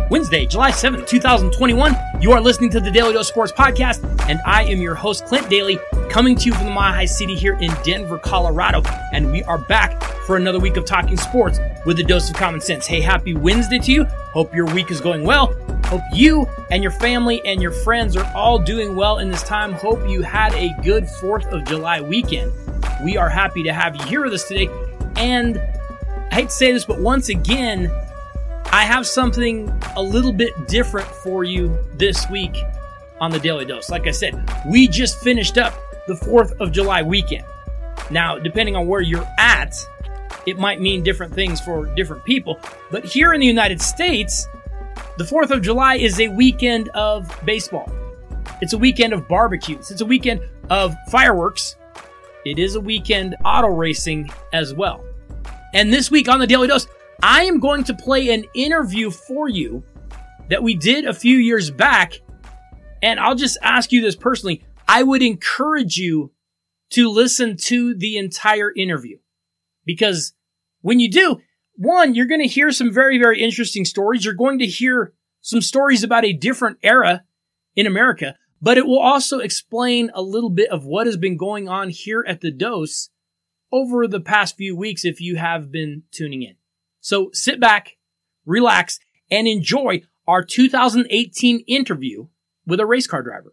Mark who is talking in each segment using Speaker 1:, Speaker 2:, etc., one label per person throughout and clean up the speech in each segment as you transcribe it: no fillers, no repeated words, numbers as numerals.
Speaker 1: Wednesday, July 7th, 2021. You are listening to the Daily Dose Sports Podcast, and I am your host, Clint Daly, coming to you from the Mile High City here in Denver, Colorado. And we are back for another week of talking sports with a dose of common sense. Hey, happy Wednesday to you. Hope your week is going well. Hope you and your family and your friends are all doing well in this time. Hope you had a good 4th of July weekend. We are happy to have you here with us today. And I hate to say this, but once again, I have something a little bit different for you this week on the Daily Dose. Like I said, we just finished up the 4th of July weekend. Now, depending on where you're at, it might mean different things for different people. But here in the United States, the 4th of July is a weekend of baseball. It's a weekend of barbecues. It's a weekend of fireworks. It is a weekend auto racing as well. And this week on the Daily Dose, I am going to play an interview for you that we did a few years back. And I'll just ask you this personally. I would encourage you to listen to the entire interview. Because when you do, one, you're going to hear some very, very interesting stories. You're going to hear some stories about a different era in America. But it will also explain a little bit of what has been going on here at the Dose over the past few weeks if you have been tuning in. So sit back, relax, and enjoy our 2018 interview with a race car driver.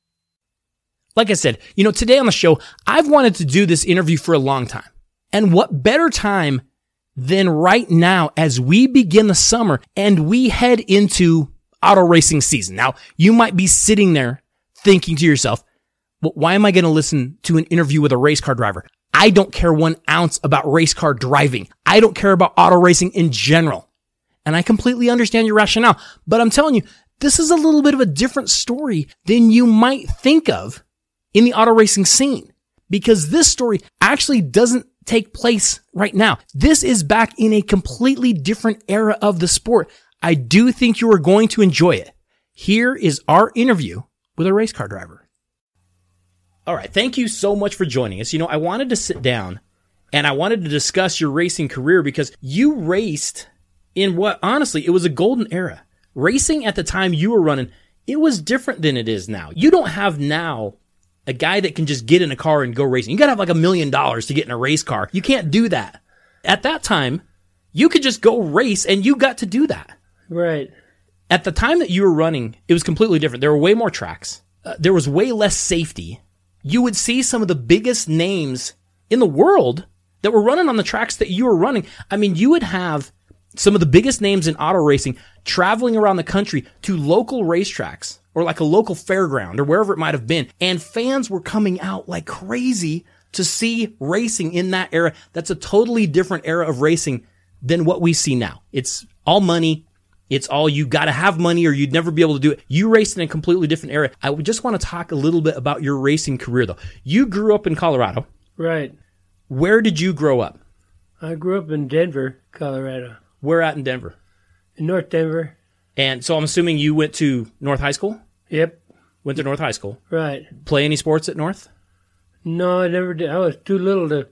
Speaker 1: Like I said, today on the show, I've wanted to do this interview for a long time. And what better time than right now as we begin the summer and we head into auto racing season. Now, you might be sitting there thinking to yourself, well, why am I going to listen to an interview with a race car driver? I don't care 1 ounce about race car driving. I don't care about auto racing in general. And I completely understand your rationale. But I'm telling you, this is a little bit of a different story than you might think of in the auto racing scene. Because this story actually doesn't take place right now. This is back in a completely different era of the sport. I do think you are going to enjoy it. Here is our interview with a race car driver. All right. Thank you so much for joining us. I wanted to sit down and I wanted to discuss your racing career because you raced in what, honestly, it was a golden era. Racing at the time you were running, it was different than it is now. You don't have now a guy that can just get in a car and go racing. You got to have like $1 million to get in a race car. You can't do that. At that time, you could just go race and you got to do that.
Speaker 2: Right.
Speaker 1: At the time that you were running, it was completely different. There were way more tracks. There was way less safety. You would see some of the biggest names in the world that were running on the tracks that you were running. I mean, you would have some of the biggest names in auto racing traveling around the country to local racetracks or like a local fairground or wherever it might have been. And fans were coming out like crazy to see racing in that era. That's a totally different era of racing than what we see now. It's all money. It's all you got to have money or you'd never be able to do it. You raced in a completely different era. I would just want to talk a little bit about your racing career, though. You grew up in Colorado.
Speaker 2: Right.
Speaker 1: Where did you grow up?
Speaker 2: I grew up in Denver, Colorado.
Speaker 1: Where at in Denver?
Speaker 2: In North Denver.
Speaker 1: And so I'm assuming you went to North High School?
Speaker 2: Yep.
Speaker 1: Went to North High School.
Speaker 2: Right.
Speaker 1: Play any sports at North?
Speaker 2: No, I never did. I was too little to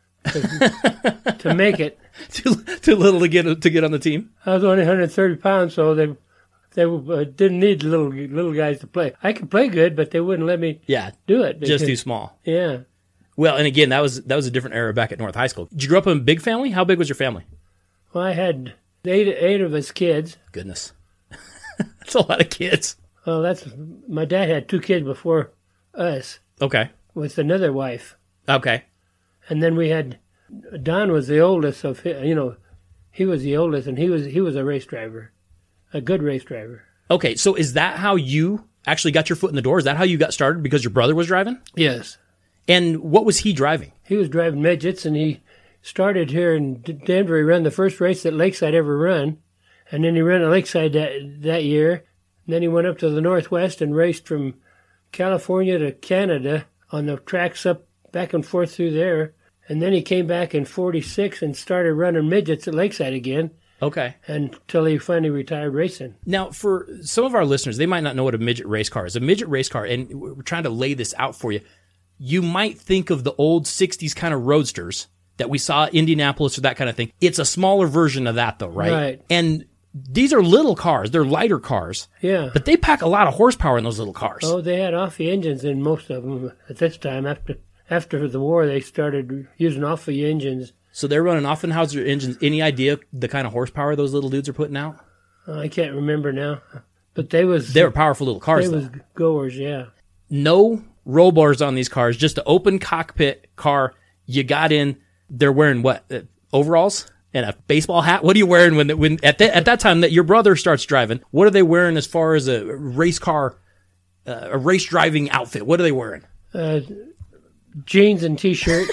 Speaker 2: make it.
Speaker 1: Too little to get on the team?
Speaker 2: I was only 130 pounds, so they didn't need little guys to play. I could play good, but they wouldn't let me do it.
Speaker 1: Just too small.
Speaker 2: Yeah.
Speaker 1: Well, and again, that was a different era back at North High School. Did you grow up in a big family? How big was your family?
Speaker 2: Well, I had eight of us kids.
Speaker 1: Goodness. That's a lot of kids.
Speaker 2: Well, my dad had 2 kids before us.
Speaker 1: Okay.
Speaker 2: With another wife.
Speaker 1: Okay.
Speaker 2: And then we had, Don was the oldest of, he was the oldest, and he was a race driver, a good race driver.
Speaker 1: Okay, so is that how you actually got your foot in the door? Is that how you got started because your brother was driving?
Speaker 2: Yes.
Speaker 1: And what was he driving?
Speaker 2: He was driving midgets, and he started here in Denver. He ran the first race that Lakeside ever run, and then he ran at Lakeside that year. And then he went up to the Northwest and raced from California to Canada on the tracks up back and forth through there. And then he came back in 46 and started running midgets at Lakeside again.
Speaker 1: Okay.
Speaker 2: Until he finally retired racing.
Speaker 1: Now, for some of our listeners, they might not know what a midget race car is. A midget race car, and we're trying to lay this out for you. You might think of the old 60s kind of roadsters that we saw at Indianapolis or that kind of thing. It's a smaller version of that, though, right?
Speaker 2: Right.
Speaker 1: And these are little cars. They're lighter cars.
Speaker 2: Yeah.
Speaker 1: But they pack a lot of horsepower in those little cars.
Speaker 2: Oh, they had off-the engines in most of them at this time. After the war, they started using off-the engines.
Speaker 1: So they're running Offenhauser engines. Any idea the kind of horsepower those little dudes are putting out?
Speaker 2: I can't remember now. But they were
Speaker 1: powerful little cars,
Speaker 2: They was goers, yeah.
Speaker 1: No roll bars on these cars, just an open cockpit car. You got in. They're wearing what? Overalls and a baseball hat? What are you wearing when at that time that your brother starts driving? What are they wearing as far as a race car, a race driving outfit? What are they wearing?
Speaker 2: Jeans and T-shirt.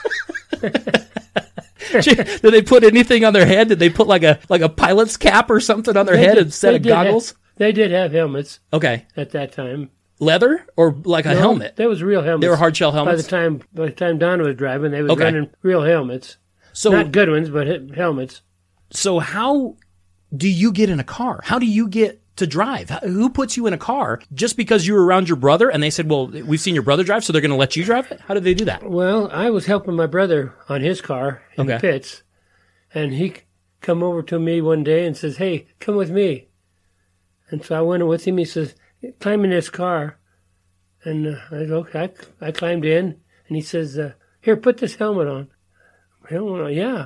Speaker 1: Did they put anything on their head? Did they put like a pilot's cap or something on their head instead of goggles?
Speaker 2: They did have helmets.
Speaker 1: Okay.
Speaker 2: At that time.
Speaker 1: Leather or like a helmet?
Speaker 2: That was real helmets.
Speaker 1: They were hard shell helmets?
Speaker 2: By the time Don was driving, they was running real helmets.
Speaker 1: So,
Speaker 2: not good ones, but helmets.
Speaker 1: So how do you get in a car? How do you get to drive? Who puts you in a car just because you were around your brother and they said, well, we've seen your brother drive, so they're going to let you drive it? How did they do that?
Speaker 2: Well, I was helping my brother on his car in the pits, and he come over to me one day and says, hey, come with me. And so I went with him. He says, climb in this car. And I said, okay. I climbed in, and he says, here, put this helmet on. Helmet on? Yeah.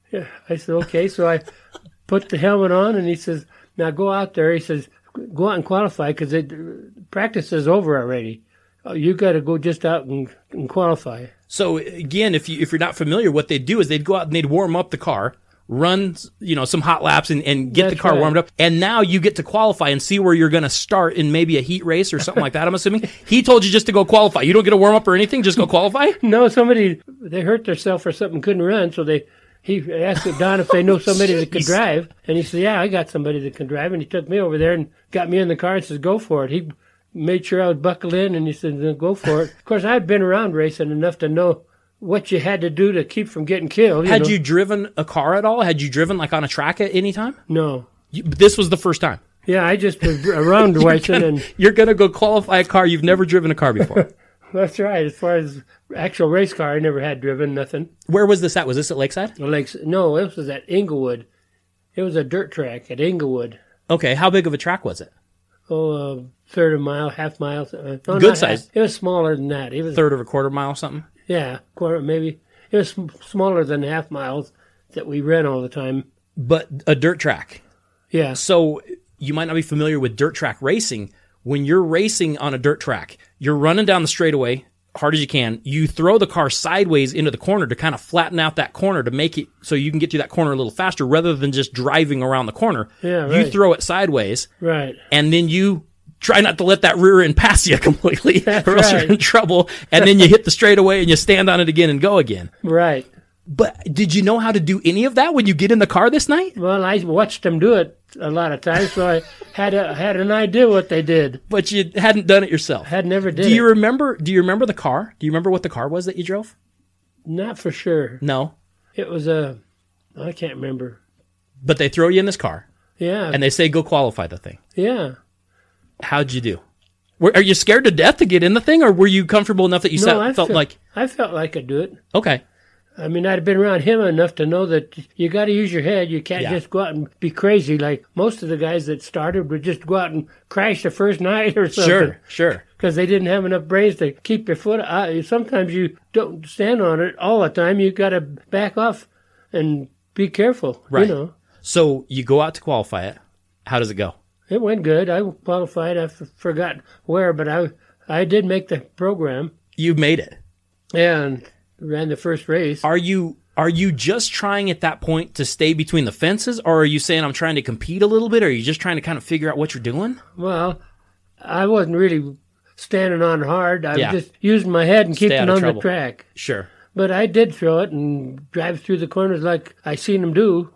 Speaker 2: I said, okay. So I put the helmet on, and he says, now go out there. He says, go out and qualify because practice is over already. You got to go just out and qualify. So
Speaker 1: again, if you're not familiar, what they'd do is they'd go out and they'd warm up the car, run some hot laps and get the car warmed up. And now you get to qualify and see where you're going to start in maybe a heat race or something like that. I'm assuming he told you just to go qualify. You don't get a warm up or anything. Just go qualify.
Speaker 2: No, they hurt themselves or something, couldn't run, so he asked Don if they know somebody that could drive, and he said, yeah, I got somebody that can drive, and he took me over there and got me in the car and says, go for it. He made sure I was buckled in, and he said, go for it. Of course, I'd been around racing enough to know what you had to do to keep from getting killed.
Speaker 1: Had you driven a car at all? Had you driven like on a track at any time?
Speaker 2: No.
Speaker 1: This was the first time?
Speaker 2: Yeah, I just was around racing.
Speaker 1: You're going to go qualify a car. You've never driven a car before.
Speaker 2: That's right. As far as actual race car, I never had driven nothing.
Speaker 1: Where was this at? Was this at Lakeside?
Speaker 2: No, it was at Inglewood. It was a dirt track at Inglewood.
Speaker 1: Okay, how big of a track was it?
Speaker 2: Oh, a third of a mile, half mile.
Speaker 1: Good size.
Speaker 2: It was smaller than that. It was
Speaker 1: third of a quarter mile, something.
Speaker 2: Yeah, quarter maybe. It was smaller than half miles that we ran all the time.
Speaker 1: But a dirt track.
Speaker 2: Yeah.
Speaker 1: So you might not be familiar with dirt track racing. When you're racing on a dirt track, you're running down the straightaway hard as you can. You throw the car sideways into the corner to kind of flatten out that corner to make it so you can get to that corner a little faster rather than just driving around the corner.
Speaker 2: Yeah, right.
Speaker 1: You throw it sideways.
Speaker 2: Right.
Speaker 1: And then you try not to let that rear end pass you completely or else
Speaker 2: right.
Speaker 1: you're in trouble. And then you hit the straightaway and you stand on it again and go again.
Speaker 2: Right.
Speaker 1: But did you know how to do any of that when you get in the car this night?
Speaker 2: Well, I watched them do it a lot of times, so I had an idea what they did.
Speaker 1: But you hadn't done it yourself.
Speaker 2: Had never did.
Speaker 1: Do you remember the car? Do you remember what the car was that you drove?
Speaker 2: Not for sure.
Speaker 1: No.
Speaker 2: It was I can't remember.
Speaker 1: But they throw you in this car.
Speaker 2: Yeah.
Speaker 1: And they say go qualify the thing.
Speaker 2: Yeah.
Speaker 1: How'd you do? Are you scared to death to get in the thing, or were you comfortable enough that you felt like...
Speaker 2: I felt like I could do it.
Speaker 1: Okay.
Speaker 2: I mean, I'd been around him enough to know that you got to use your head. You can't just go out and be crazy like most of the guys that started would just go out and crash the first night or something.
Speaker 1: Sure.
Speaker 2: Because they didn't have enough brains to keep their foot out. Sometimes you don't stand on it all the time. You got to back off and be careful.
Speaker 1: Right.
Speaker 2: You know.
Speaker 1: So you go out to qualify it. How does it go?
Speaker 2: It went good. I qualified. I forgot where, but I did make the program.
Speaker 1: You made it.
Speaker 2: Yeah, and ran the first race.
Speaker 1: Are you just trying at that point to stay between the fences, or are you saying I'm trying to compete a little bit, or are you just trying to kind of figure out what you're doing?
Speaker 2: Well, I wasn't really standing on hard. I was just using my head and keeping on the track.
Speaker 1: Sure.
Speaker 2: But I did throw it and drive through the corners like I seen them do.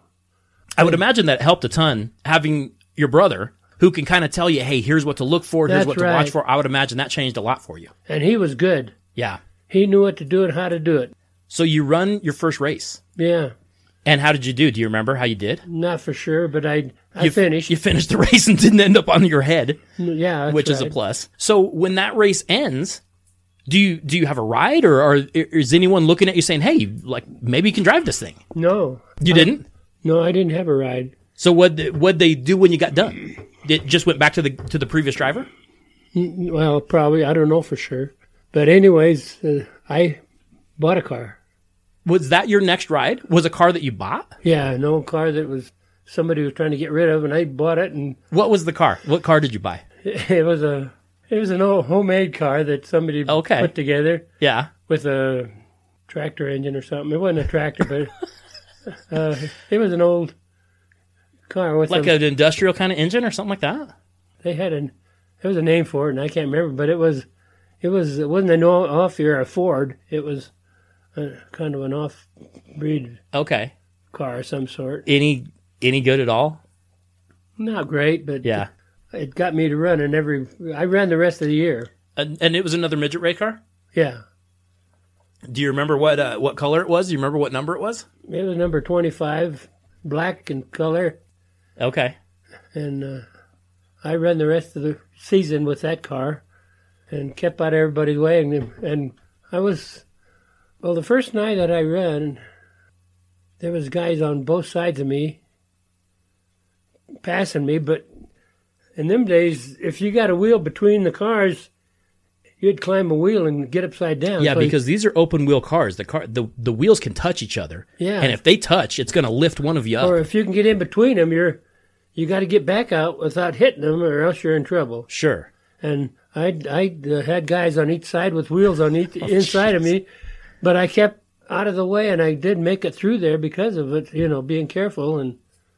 Speaker 1: I would imagine that helped a ton, having your brother who can kind of tell you, hey, here's what to look for, here's what to watch for. I would imagine that changed a lot for you.
Speaker 2: And he was good.
Speaker 1: Yeah.
Speaker 2: He knew what to do and how to do it.
Speaker 1: So you run your first race.
Speaker 2: Yeah.
Speaker 1: And how did you do? Do you remember how you did?
Speaker 2: Not for sure, but I finished.
Speaker 1: You finished the race and didn't end up on your head.
Speaker 2: Yeah,
Speaker 1: which is a plus. So when that race ends, do you have a ride, or is anyone looking at you saying, hey, like maybe you can drive this thing?
Speaker 2: No.
Speaker 1: You didn't?
Speaker 2: No, I didn't have a ride.
Speaker 1: So what'd they do when you got done? It just went back to the previous driver?
Speaker 2: Well, probably. I don't know for sure. But anyways, I bought a car.
Speaker 1: Was that your next ride? Was a car that you bought?
Speaker 2: Yeah, an old car that was somebody was trying to get rid of, and I bought it. And
Speaker 1: what was the car? What car did you buy?
Speaker 2: It was an old homemade car that somebody put together.
Speaker 1: Yeah,
Speaker 2: with a tractor engine or something. It wasn't a tractor, but it was an old car with
Speaker 1: like an industrial kind of engine or something like that.
Speaker 2: They had there was a name for it, and I can't remember, but it wasn't an off-year a Ford. It was kind of an off-breed car of some sort.
Speaker 1: Any good at all?
Speaker 2: Not great, but
Speaker 1: yeah,
Speaker 2: it got me to run, and I ran the rest of the year.
Speaker 1: And it was another midget race car?
Speaker 2: Yeah.
Speaker 1: Do you remember what color it was? Do you remember what number it was?
Speaker 2: It was number 25, black in color.
Speaker 1: Okay.
Speaker 2: And I ran the rest of the season with that car and kept out of everybody's way. And I was, well, the first night that I ran, there was guys on both sides of me passing me. But in them days, if you got a wheel between the cars, you'd climb a wheel and get upside down.
Speaker 1: Yeah, so because these are open wheel cars. The wheels can touch each other.
Speaker 2: Yeah.
Speaker 1: And if they touch, it's going to lift one of you up.
Speaker 2: Or if you can get in between them, you got to get back out without hitting them, or else you're in trouble.
Speaker 1: Sure.
Speaker 2: And I had guys on each side with wheels on each inside of me, but I kept out of the way, and I did make it through there because of it. Being careful and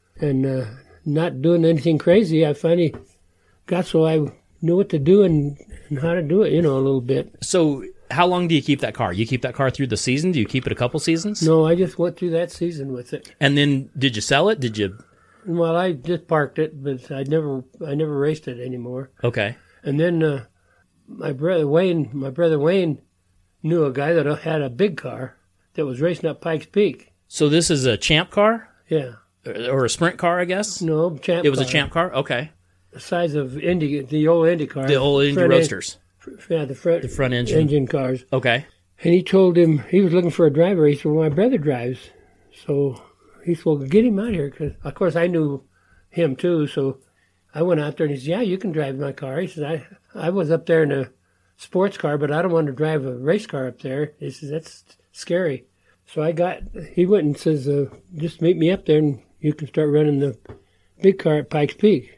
Speaker 2: not doing anything crazy. I finally got so I knew what to do and how to do it, a little bit.
Speaker 1: So how long do you keep that car? You keep that car through the season? Do you keep it a couple seasons?
Speaker 2: No, I just went through that season with it.
Speaker 1: And then did you sell it? Did you?
Speaker 2: Well, I just parked it, but I never raced it anymore.
Speaker 1: Okay.
Speaker 2: And then my brother Wayne knew a guy that had a big car that was racing up Pikes Peak.
Speaker 1: So this is a champ car?
Speaker 2: Yeah.
Speaker 1: Or a sprint car, I guess?
Speaker 2: No, champ
Speaker 1: It was a champ car? Okay.
Speaker 2: The size of the old Indy cars.
Speaker 1: The old Indy Roadsters.
Speaker 2: The front engine cars.
Speaker 1: Okay.
Speaker 2: And he told him he was looking for a driver. He said, well, my brother drives. So he said, well, get him out here. Because, of course, I knew him, too. So I went out there, and he said, yeah, you can drive my car. He said, I was up there in a sports car, but I don't want to drive a race car up there. He says, that's scary. So he went and says, just meet me up there, and you can start running the big car at Pikes Peak.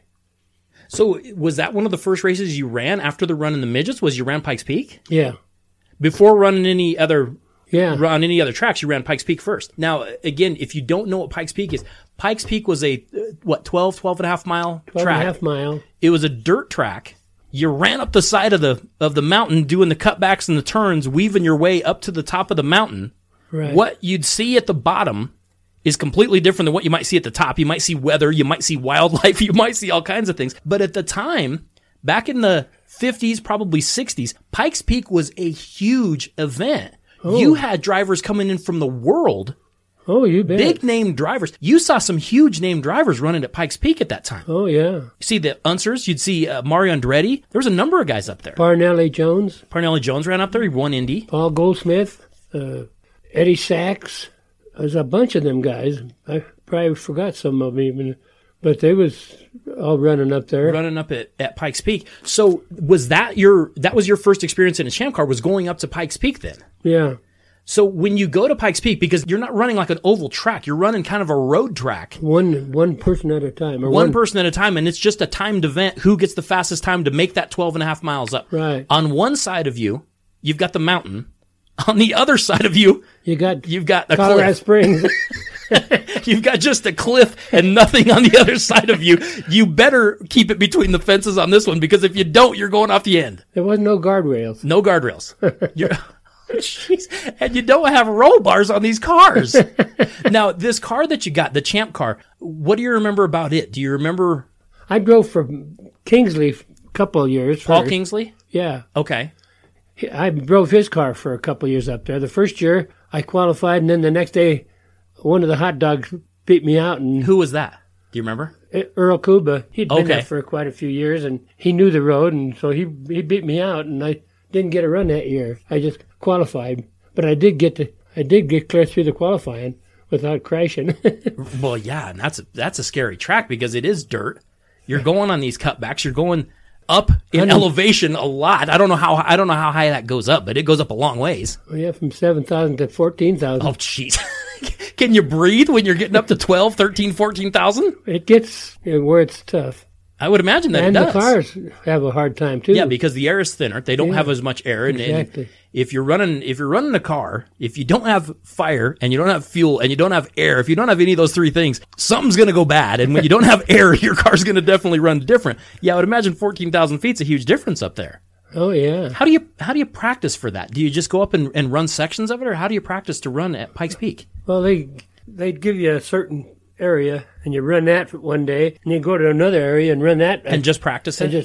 Speaker 1: So was that one of the first races you ran after the run in the midgets? Was you ran Pikes Peak?
Speaker 2: Yeah.
Speaker 1: Before running any other
Speaker 2: on
Speaker 1: any other tracks, you ran Pikes Peak first. Now, again, if you don't know what Pikes Peak is, Pikes Peak was a, 12 and a half mile track.
Speaker 2: 12 and a half mile.
Speaker 1: It was a dirt track. You ran up the side of the mountain doing the cutbacks and the turns, weaving your way up to the top of the mountain.
Speaker 2: Right.
Speaker 1: What you'd see at the bottom is completely different than what you might see at the top. You might see weather, you might see wildlife, you might see all kinds of things. But at the time, back in the 50s, probably 60s, Pikes Peak was a huge event. Oh. You had drivers coming in from the world.
Speaker 2: Oh, you bet.
Speaker 1: Big name drivers. You saw some huge name drivers running at Pikes Peak at that time.
Speaker 2: Oh, yeah.
Speaker 1: You see the Unsers, you'd see Mario Andretti. There was a number of guys up there.
Speaker 2: Parnelli Jones.
Speaker 1: Parnelli Jones ran up there. He won Indy.
Speaker 2: Paul Goldsmith, Eddie Sachs. There's a bunch of them guys. I probably forgot some of them even, but they was all running up there.
Speaker 1: Running up at Pikes Peak. So was that was your first experience in a champ car, was going up to Pikes Peak then?
Speaker 2: Yeah.
Speaker 1: So when you go to Pikes Peak, because you're not running like an oval track, you're running kind of a road track.
Speaker 2: One person at a time. Or
Speaker 1: one person at a time, and it's just a timed event. Who gets the fastest time to make that 12 and a half miles up?
Speaker 2: Right.
Speaker 1: On one side of you, you've got the mountain. On the other side of you, you've got a
Speaker 2: Colorado
Speaker 1: cliff.
Speaker 2: Springs.
Speaker 1: You've got just a cliff and nothing on the other side of you. You better keep it between the fences on this one, because if you don't, you're going off the end.
Speaker 2: There was no guardrails.
Speaker 1: No guardrails. Jeez. And you don't have roll bars on these cars. Now, this car that you got, the champ car, what do you remember about it? Do you remember?
Speaker 2: I drove for Kingsley a couple of years.
Speaker 1: Paul Kingsley?
Speaker 2: Yeah.
Speaker 1: Okay.
Speaker 2: I drove his car for a couple of years up there. The first year, I qualified, and then the next day, one of the hot dogs beat me out. And
Speaker 1: who was that? Do you remember?
Speaker 2: Earl Kuba. He'd been there for quite a few years, and he knew the road, and so he beat me out, and I didn't get a run that year. I just qualified, but I did get clear through the qualifying without crashing.
Speaker 1: Well, yeah, and that's a scary track because it is dirt. You're going on these cutbacks. You're going up in elevation a lot. I don't know how high that goes up, but it goes up a long ways.
Speaker 2: Well, yeah, from 7,000 to 14,000.
Speaker 1: Oh, jeez. Can you breathe when you're getting up to 12, 13, 14,000?
Speaker 2: It gets where it's tough.
Speaker 1: I would imagine that
Speaker 2: and
Speaker 1: it does.
Speaker 2: And the cars have a hard time too.
Speaker 1: Yeah, because the air is thinner. They don't have as much air. And,
Speaker 2: exactly.
Speaker 1: And if you're running a car, if you don't have fire and you don't have fuel and you don't have air, if you don't have any of those three things, something's going to go bad. And when you don't have air, your car's going to definitely run different. Yeah, I would imagine 14,000 feet's a huge difference up there.
Speaker 2: Oh yeah.
Speaker 1: How do you practice for that? Do you just go up and run sections of it, or how do you practice to run at Pikes Peak?
Speaker 2: Well, they'd give you a certain area, and you run that for one day, and you go to another area and run that,
Speaker 1: and just practice it.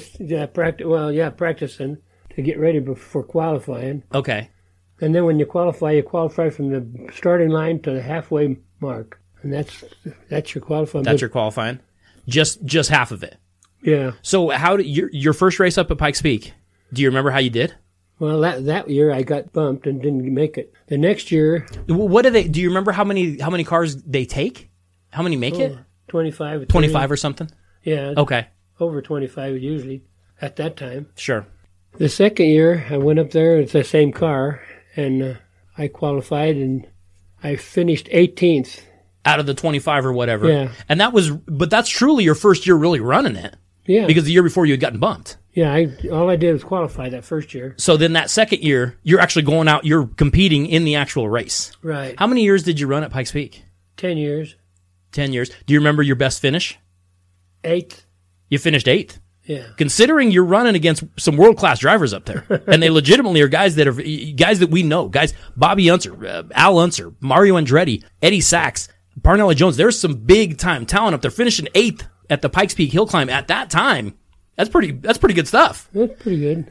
Speaker 2: Practicing to get ready before qualifying.
Speaker 1: Okay.
Speaker 2: And then when you qualify from the starting line to the halfway mark, and that's your qualifying.
Speaker 1: That's your qualifying. Just half of it.
Speaker 2: Yeah.
Speaker 1: So how did your first race up at Pikes Peak? Do you remember how you did?
Speaker 2: Well, that year I got bumped and didn't make it. The next year,
Speaker 1: what do they? Do you remember how many cars they take? How many make it?
Speaker 2: 25.
Speaker 1: 25 or something?
Speaker 2: Yeah.
Speaker 1: Okay.
Speaker 2: Over 25 usually at that time.
Speaker 1: Sure.
Speaker 2: The second year I went up there, it's the same car, and I qualified and I finished 18th.
Speaker 1: Out of the 25 or whatever.
Speaker 2: Yeah.
Speaker 1: And but that's truly your first year really running it.
Speaker 2: Yeah.
Speaker 1: Because the year before you had gotten bumped.
Speaker 2: Yeah, all I did was qualify that first year.
Speaker 1: So then that second year, you're actually going out, you're competing in the actual race.
Speaker 2: Right.
Speaker 1: How many years did you run at Pikes Peak?
Speaker 2: 10 years.
Speaker 1: 10 years. Do you remember your best finish?
Speaker 2: 8th.
Speaker 1: You finished 8th?
Speaker 2: Yeah.
Speaker 1: Considering you're running against some world-class drivers up there. And they legitimately are guys that we know. Guys, Bobby Unser, Al Unser, Mario Andretti, Eddie Sachs, Parnelli Jones. There's some big-time talent up there. Finishing 8th at the Pikes Peak Hill Climb at that time. That's pretty good stuff.
Speaker 2: That's pretty good.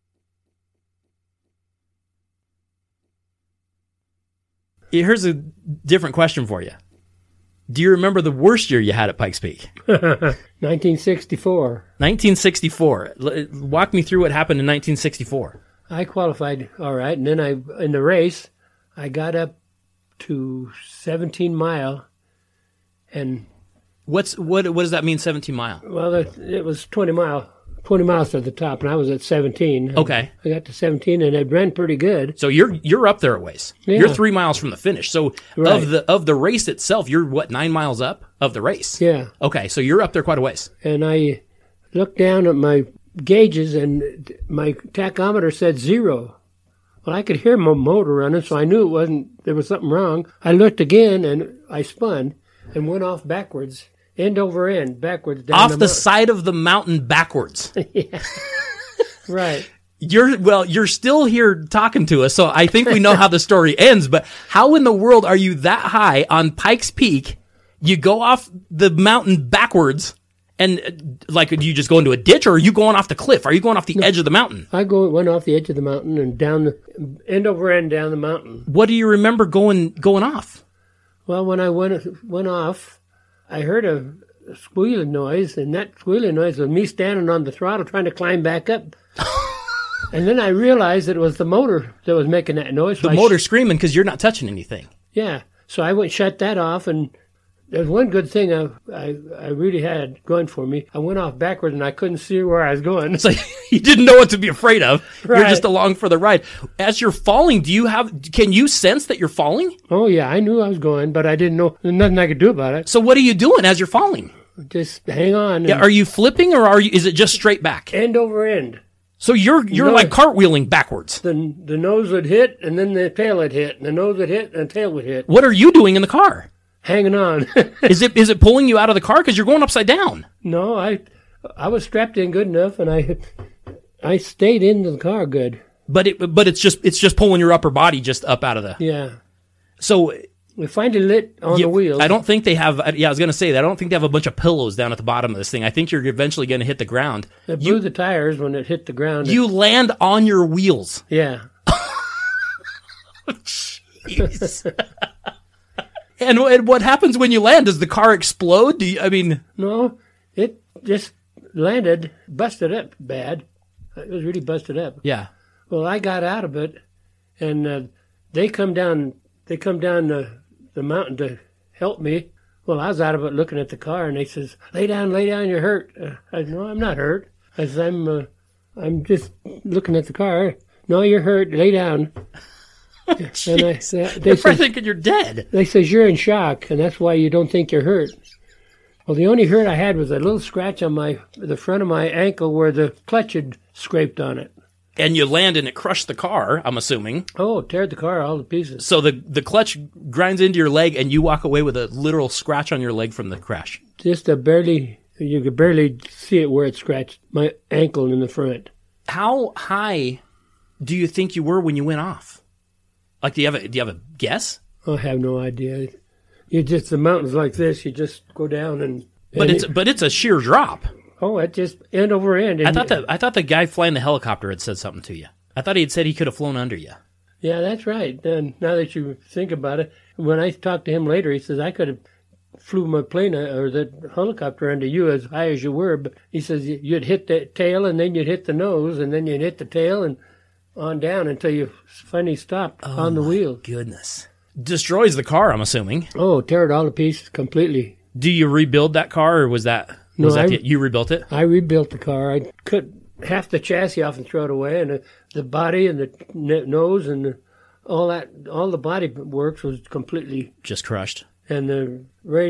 Speaker 1: Here's a different question for you. Do you remember the worst year you had at Pikes Peak?
Speaker 2: 1964.
Speaker 1: 1964. Walk me through what happened in 1964.
Speaker 2: I qualified all right, and then in the race, I got up to 17 mile, and
Speaker 1: what does that mean, 17 mile?
Speaker 2: Well, it was 20 miles to the top, and I was at 17.
Speaker 1: Okay.
Speaker 2: I got to 17, and it ran pretty good.
Speaker 1: So you're up there a ways.
Speaker 2: Yeah.
Speaker 1: You're 3 miles from the finish. So
Speaker 2: right.
Speaker 1: of the race itself, you're 9 miles up of the race?
Speaker 2: Yeah.
Speaker 1: Okay, so you're up there quite a ways.
Speaker 2: And I looked down at my gauges, and my tachometer said 0. Well, I could hear my motor running, so I knew there was something wrong. I looked again, and I spun and went off backwards. End over end, backwards down
Speaker 1: off the side of the mountain backwards.
Speaker 2: Yeah. Right.
Speaker 1: You're still here talking to us, so I think we know how the story ends, but how in the world are you that high on Pikes Peak? You go off the mountain backwards, and do you just go into a ditch, or are you going off the cliff? Are you going off the edge of the mountain?
Speaker 2: I went off the edge of the mountain and down end over end down the mountain.
Speaker 1: What do you remember going off?
Speaker 2: Well, when I went off, I heard a squealing noise, and that squealing noise was me standing on the throttle trying to climb back up. And then I realized that it was the motor that was making that noise.
Speaker 1: The motor screaming because you're not touching anything.
Speaker 2: Yeah. So I shut that off, and there's one good thing I really had going for me. I went off backwards, and I couldn't see where I was going.
Speaker 1: It's like you didn't know what to be afraid of.
Speaker 2: Right.
Speaker 1: You're just along for the ride. As you're falling, can you sense that you're falling?
Speaker 2: Oh, yeah. I knew I was going, but I didn't know. There's nothing I could do about it.
Speaker 1: So what are you doing as you're falling?
Speaker 2: Just hang on.
Speaker 1: Yeah, are you flipping, or is it just straight back?
Speaker 2: End over end.
Speaker 1: So you're like cartwheeling backwards.
Speaker 2: The nose would hit, and then the tail would hit, and the nose would hit, and the tail would hit.
Speaker 1: What are you doing in the car?
Speaker 2: Hanging on.
Speaker 1: Is it pulling you out of the car because you're going upside down?
Speaker 2: No, I was strapped in good enough, and I stayed in the car good.
Speaker 1: But it's just pulling your upper body just up out of the.
Speaker 2: Yeah.
Speaker 1: So
Speaker 2: we find it lit on the wheels.
Speaker 1: I don't think they have. Yeah, I was going to say that. I don't think they have a bunch of pillows down at the bottom of this thing. I think you're eventually going to hit the ground.
Speaker 2: It blew the tires when it hit the ground.
Speaker 1: You land on your wheels.
Speaker 2: Yeah.
Speaker 1: Jeez. And what happens when you land? Does the car explode?
Speaker 2: No, it just landed, busted up bad. It was really busted up.
Speaker 1: Yeah.
Speaker 2: Well, I got out of it, and they come down the mountain to help me. Well, I was out of it looking at the car, and they says, lay down, you're hurt. I said, no, I'm not hurt. I said, I'm just looking at the car. No, you're hurt, lay down. And
Speaker 1: They're probably thinking you're dead.
Speaker 2: They says, you're in shock, and that's why you don't think you're hurt. Well, the only hurt I had was a little scratch on the front of my ankle where the clutch had scraped on it.
Speaker 1: And you land and it crushed the car, I'm assuming.
Speaker 2: Oh, teared the car all to pieces.
Speaker 1: So the clutch grinds into your leg and you walk away with a literal scratch on your leg from the crash.
Speaker 2: Just you could barely see it where it scratched my ankle in the front.
Speaker 1: How high do you think you were when you went off? Like, do you have a guess?
Speaker 2: I have no idea. The mountains like this, you just go down and...
Speaker 1: But it's a sheer drop.
Speaker 2: Oh, it just end over end.
Speaker 1: I thought the guy flying the helicopter had said something to you. I thought he had said he could have flown under you.
Speaker 2: Yeah, that's right. And now that you think about it, when I talked to him later, he says, I could have flew my plane or the helicopter under you as high as you were. But he says you'd hit the tail and then you'd hit the nose and then you'd hit the tail and on down until you finally stopped on the wheel.
Speaker 1: Goodness. Destroys the car, I'm assuming.
Speaker 2: Oh, tear it all to pieces completely.
Speaker 1: Do you rebuild that car or was that... you rebuilt it?
Speaker 2: I rebuilt the car. I cut half the chassis off and throw it away, and the body and the nose and all the body works was completely
Speaker 1: just crushed.
Speaker 2: And the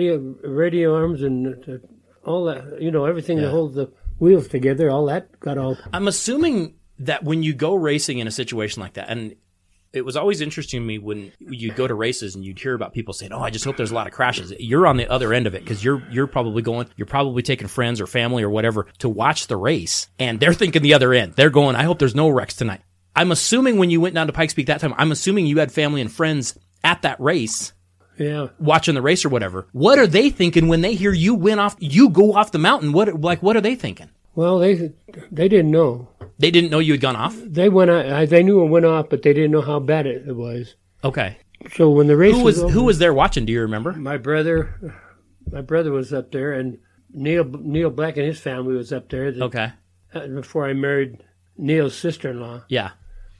Speaker 2: radio arms and all that, everything that holds the wheels together, all that got all.
Speaker 1: I'm assuming that when you go racing in a situation like that, and it was always interesting to me when you'd go to races and you'd hear about people saying, I just hope there's a lot of crashes. You're on the other end of it because you're probably taking friends or family or whatever to watch the race, and they're thinking the other end. They're going, I hope there's no wrecks tonight. I'm assuming when you went down to Pikes Peak that time, I'm assuming you had family and friends at that race.
Speaker 2: Yeah.
Speaker 1: Watching the race or whatever. What are they thinking when they hear you go off the mountain? What are they thinking?
Speaker 2: Well, they didn't know.
Speaker 1: They didn't know you had gone off?
Speaker 2: They knew it went off, but they didn't know how bad it was.
Speaker 1: Okay.
Speaker 2: So when the race was over,
Speaker 1: who was there watching? Do you remember?
Speaker 2: My brother was up there, and Neil Black and his family was up there.
Speaker 1: Okay.
Speaker 2: Before I married Neil's sister-in-law.
Speaker 1: Yeah.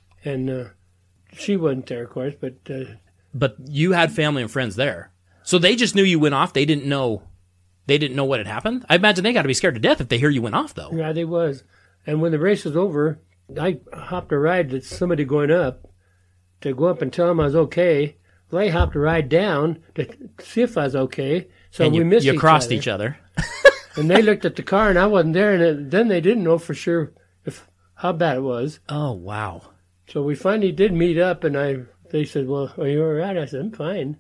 Speaker 2: And she wasn't there, of course, but...
Speaker 1: But you had family and friends there. So they just knew you went off. They didn't know what had happened? I imagine they got to be scared to death if they hear you went off, though.
Speaker 2: Yeah, they was. And when the race was over, I hopped a ride to somebody going up to go up and tell them I was okay. Well, I hopped a ride down to see if I was okay. So we missed each other.
Speaker 1: You crossed each other.
Speaker 2: And they looked at the car, and I wasn't there. And then they didn't know for sure how bad it was.
Speaker 1: Oh, wow.
Speaker 2: So we finally did meet up, and they said, well, are you all right? I said, I'm fine.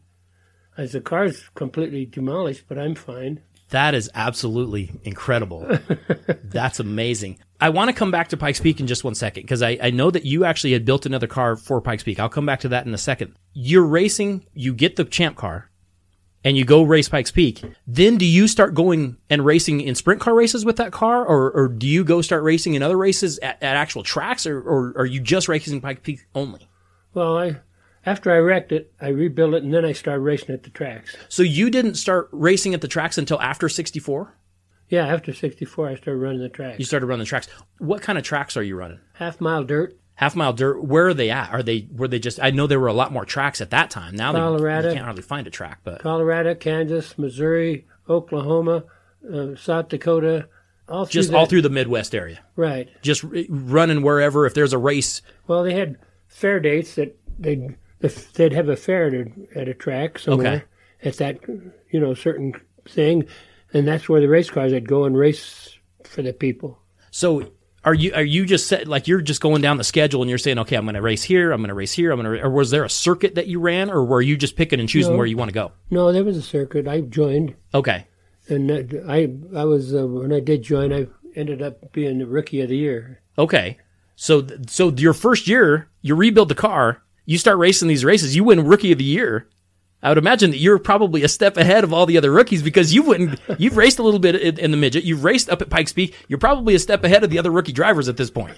Speaker 2: I said, the car's completely demolished, but I'm fine.
Speaker 1: That is absolutely incredible. That's amazing. I want to come back to Pikes Peak in just 1 second, because I know that you actually had built another car for Pikes Peak. I'll come back to that in a second. You're racing, you get the Champ car, and you go race Pikes Peak. Then do you start going and racing in sprint car races with that car, or do you go start racing in other races at actual tracks, or are you just racing Pikes Peak only?
Speaker 2: Well, after I wrecked it, I rebuilt it, and then I started racing at the tracks.
Speaker 1: So you didn't start racing at the tracks until after 64?
Speaker 2: Yeah, after 64, I started running the tracks.
Speaker 1: You started running the tracks. What kind of tracks are you running?
Speaker 2: Half-mile dirt.
Speaker 1: Half-mile dirt. Where are they at? Were they just? I know there were a lot more tracks at that time. Now
Speaker 2: Colorado,
Speaker 1: you can't hardly find a track. But
Speaker 2: Colorado, Kansas, Missouri, Oklahoma, South Dakota, all
Speaker 1: through the Midwest area.
Speaker 2: Right.
Speaker 1: Just running wherever if there's a race.
Speaker 2: Well, they had fair dates that they'd have a fair at a track somewhere at that certain thing, and that's where the race cars would go and race for the people.
Speaker 1: So are you just set, like you're just going down the schedule and you're saying, okay, I'm going to race here, I'm going to race here, or was there a circuit that you ran, or were you just picking and choosing where you want to go?
Speaker 2: No, there was a circuit. I joined.
Speaker 1: Okay.
Speaker 2: And I was when I did join, I ended up being the Rookie of the Year.
Speaker 1: Okay. So your first year, you rebuild the car. You start racing these races, you win Rookie of the Year. I would imagine that you're probably a step ahead of all the other rookies because you've raced a little bit in the midget. You've raced up at Pikes Peak. You're probably a step ahead of the other rookie drivers at this point.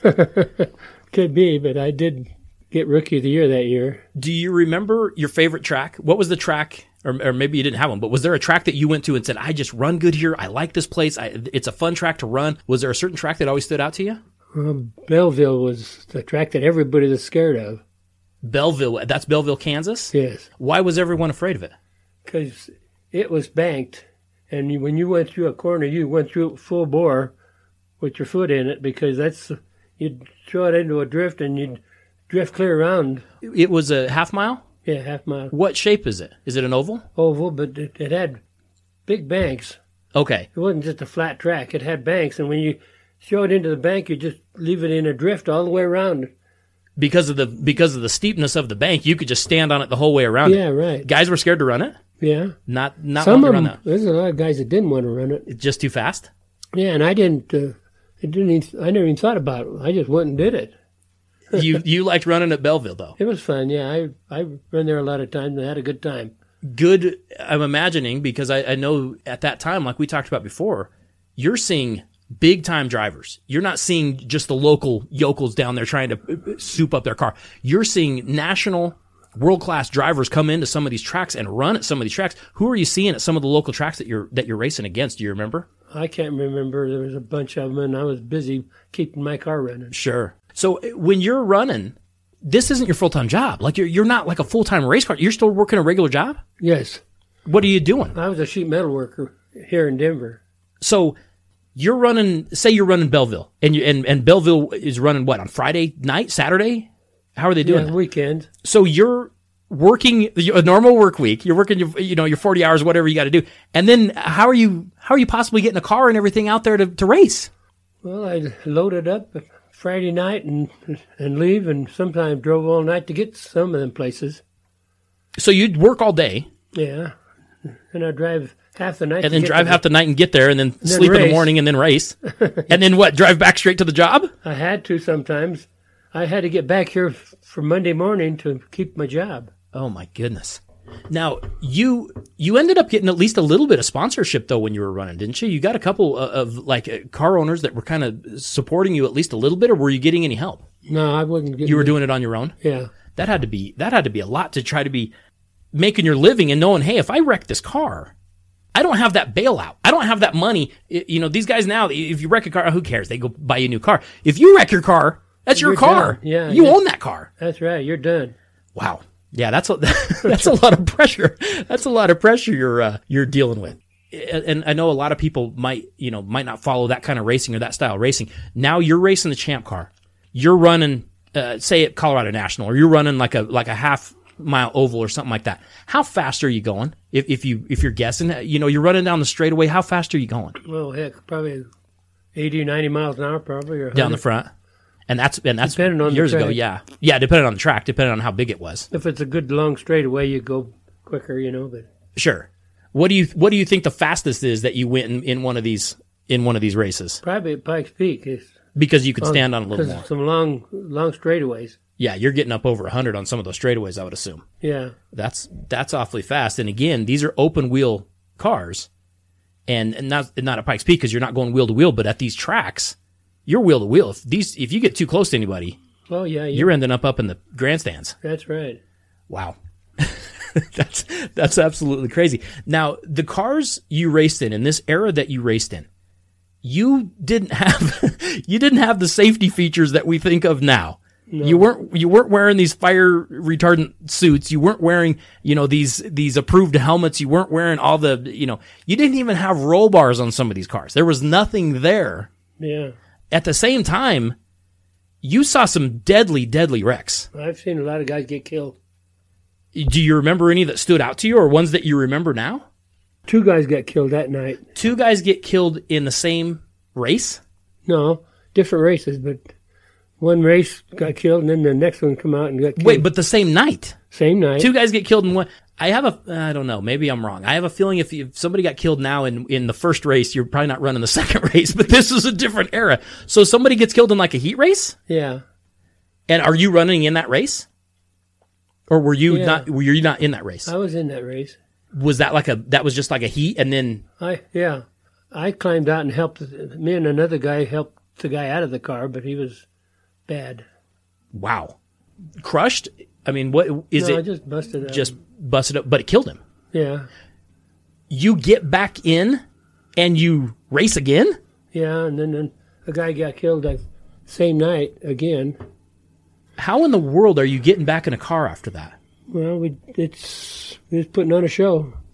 Speaker 2: Could be, but I did get Rookie of the Year that year.
Speaker 1: Do you remember your favorite track? What was the track, or maybe you didn't have one, but was there a track that you went to and said, I just run good here, I like this place, it's a fun track to run? Was there a certain track that always stood out to you?
Speaker 2: Belleville was the track that everybody was scared of.
Speaker 1: Belleville, that's Belleville, Kansas?
Speaker 2: Yes.
Speaker 1: Why was everyone afraid of it?
Speaker 2: Because it was banked, and when you went through a corner, you went through it full bore with your foot in it, because you'd throw it into a drift and you'd drift clear around.
Speaker 1: It was a half mile?
Speaker 2: Yeah, half mile.
Speaker 1: What shape is it? Is it an oval?
Speaker 2: Oval, but it had big banks.
Speaker 1: Okay.
Speaker 2: It wasn't just a flat track. It had banks, and when you throw it into the bank, you just leave it in a drift all the way around.
Speaker 1: Because of the steepness of the bank, you could just stand on it the whole way around.
Speaker 2: Yeah, right.
Speaker 1: Guys were scared to run it?
Speaker 2: Yeah.
Speaker 1: Not
Speaker 2: Some
Speaker 1: wanting
Speaker 2: of
Speaker 1: to run
Speaker 2: them,
Speaker 1: that.
Speaker 2: there's a lot of guys that didn't want to run it.
Speaker 1: It's just too fast?
Speaker 2: Yeah, and I didn't. I never even thought about it. I just went and did it.
Speaker 1: You liked running at Belleville, though?
Speaker 2: It was fun, yeah. I ran there a lot of times and had a good time.
Speaker 1: Good, I'm imagining, because I know at that time, like we talked about before, you're seeing big-time drivers. You're not seeing just the local yokels down there trying to soup up their car. You're seeing national, world-class drivers come into some of these tracks and run at some of these tracks. Who are you seeing at some of the local tracks that you're racing against? Do you remember?
Speaker 2: I can't remember. There was a bunch of them, and I was busy keeping my car running.
Speaker 1: Sure. So when you're running, this isn't your full-time job. Like you're not like a full-time race car. You're still working a regular job?
Speaker 2: Yes.
Speaker 1: What are you doing?
Speaker 2: I was a sheet metal worker here in Denver.
Speaker 1: So you're running, say you're running Belleville, and Belleville is running what, on Friday night, Saturday? How are they doing?
Speaker 2: Yeah,
Speaker 1: that?
Speaker 2: weekend.
Speaker 1: So you're working a normal work week. You're working your 40 hours, whatever you got to do, and then how are you possibly getting a car and everything out there to race?
Speaker 2: Well, I loaded up Friday night and leave, and sometimes drove all night to get to some of them places.
Speaker 1: So you'd work all day.
Speaker 2: Yeah, and I'd drive half the night.
Speaker 1: And then drive half the night and get there, and then sleep in the morning, and then race. And then what, drive back straight to the job?
Speaker 2: I had to sometimes. I had to get back here for Monday morning to keep my job.
Speaker 1: Oh, my goodness. Now, you ended up getting at least a little bit of sponsorship, though, when you were running, didn't you? You got a couple of like car owners that were kind of supporting you at least a little bit, or were you getting any help?
Speaker 2: No, I wasn't getting.
Speaker 1: You were doing it on your own?
Speaker 2: Yeah.
Speaker 1: That had to be a lot to try to be making your living and knowing, hey, if I wreck this car, I don't have that bailout. I don't have that money. These guys now, if you wreck a car, who cares? They go buy you a new car. If you wreck your car, that's your car.
Speaker 2: Done. Yeah,
Speaker 1: you own that car.
Speaker 2: That's right. You're done.
Speaker 1: Wow. Yeah, that's a lot of pressure. That's a lot of pressure you're dealing with. And I know a lot of people might not follow that kind of racing or that style of racing. Now you're racing the champ car. You're running, say at Colorado National, or you're running like a half mile oval or something like that. How fast are you going? If you're guessing, you're running down the straightaway. How fast are you going?
Speaker 2: Well, heck, probably 80 or 90 miles an hour, probably. Or
Speaker 1: down the front. And that's
Speaker 2: depending on
Speaker 1: years
Speaker 2: the
Speaker 1: ago.
Speaker 2: track.
Speaker 1: Yeah, depending on the track, depending on how big it was.
Speaker 2: If it's a good long straightaway, you go quicker, But
Speaker 1: sure. What do you think the fastest is that you went in one of these races?
Speaker 2: Probably at Pikes Peak,
Speaker 1: Because you could stand on a little more.
Speaker 2: Some long straightaways.
Speaker 1: Yeah, you're getting up over 100 on some of those straightaways, I would assume.
Speaker 2: Yeah,
Speaker 1: that's awfully fast. And again, these are open wheel cars, and not at Pikes Peak because you're not going wheel to wheel, but at these tracks, you're wheel to wheel. If you get too close to anybody,
Speaker 2: well, yeah,
Speaker 1: you're ending up in the grandstands.
Speaker 2: That's right.
Speaker 1: Wow. That's absolutely crazy. Now, the cars you raced in this era that you raced in, you didn't have the safety features that we think of now. No. You weren't wearing these fire retardant suits. You weren't wearing, these approved helmets. You weren't wearing all the, you didn't even have roll bars on some of these cars. There was nothing there.
Speaker 2: Yeah.
Speaker 1: At the same time, you saw some deadly, deadly wrecks.
Speaker 2: I've seen a lot of guys get killed.
Speaker 1: Do you remember any that stood out to you, or ones that you remember now?
Speaker 2: 2 guys got killed that night.
Speaker 1: 2 guys get killed in the same race?
Speaker 2: No, different races, but one race got killed, and then the next one come out and got killed.
Speaker 1: Wait, but the same night?
Speaker 2: Same night. 2
Speaker 1: guys get killed in one. I don't know, maybe I'm wrong. I have a feeling if somebody got killed now in the first race, you're probably not running the second race, but this is a different era. So somebody gets killed in like a heat race?
Speaker 2: Yeah.
Speaker 1: And are you running in that race? Or were you not in that race?
Speaker 2: I was in that race.
Speaker 1: Was that that was just like a heat and then?
Speaker 2: I climbed out and helped, me and another guy helped the guy out of the car, but he was bad.
Speaker 1: Wow. Crushed? I mean, what is it?
Speaker 2: I just busted up.
Speaker 1: Just busted up, but it killed him.
Speaker 2: Yeah.
Speaker 1: You get back in and you race again?
Speaker 2: Yeah, and then a guy got killed that same night again.
Speaker 1: How in the world are you getting back in a car after that?
Speaker 2: Well, we was putting on a show.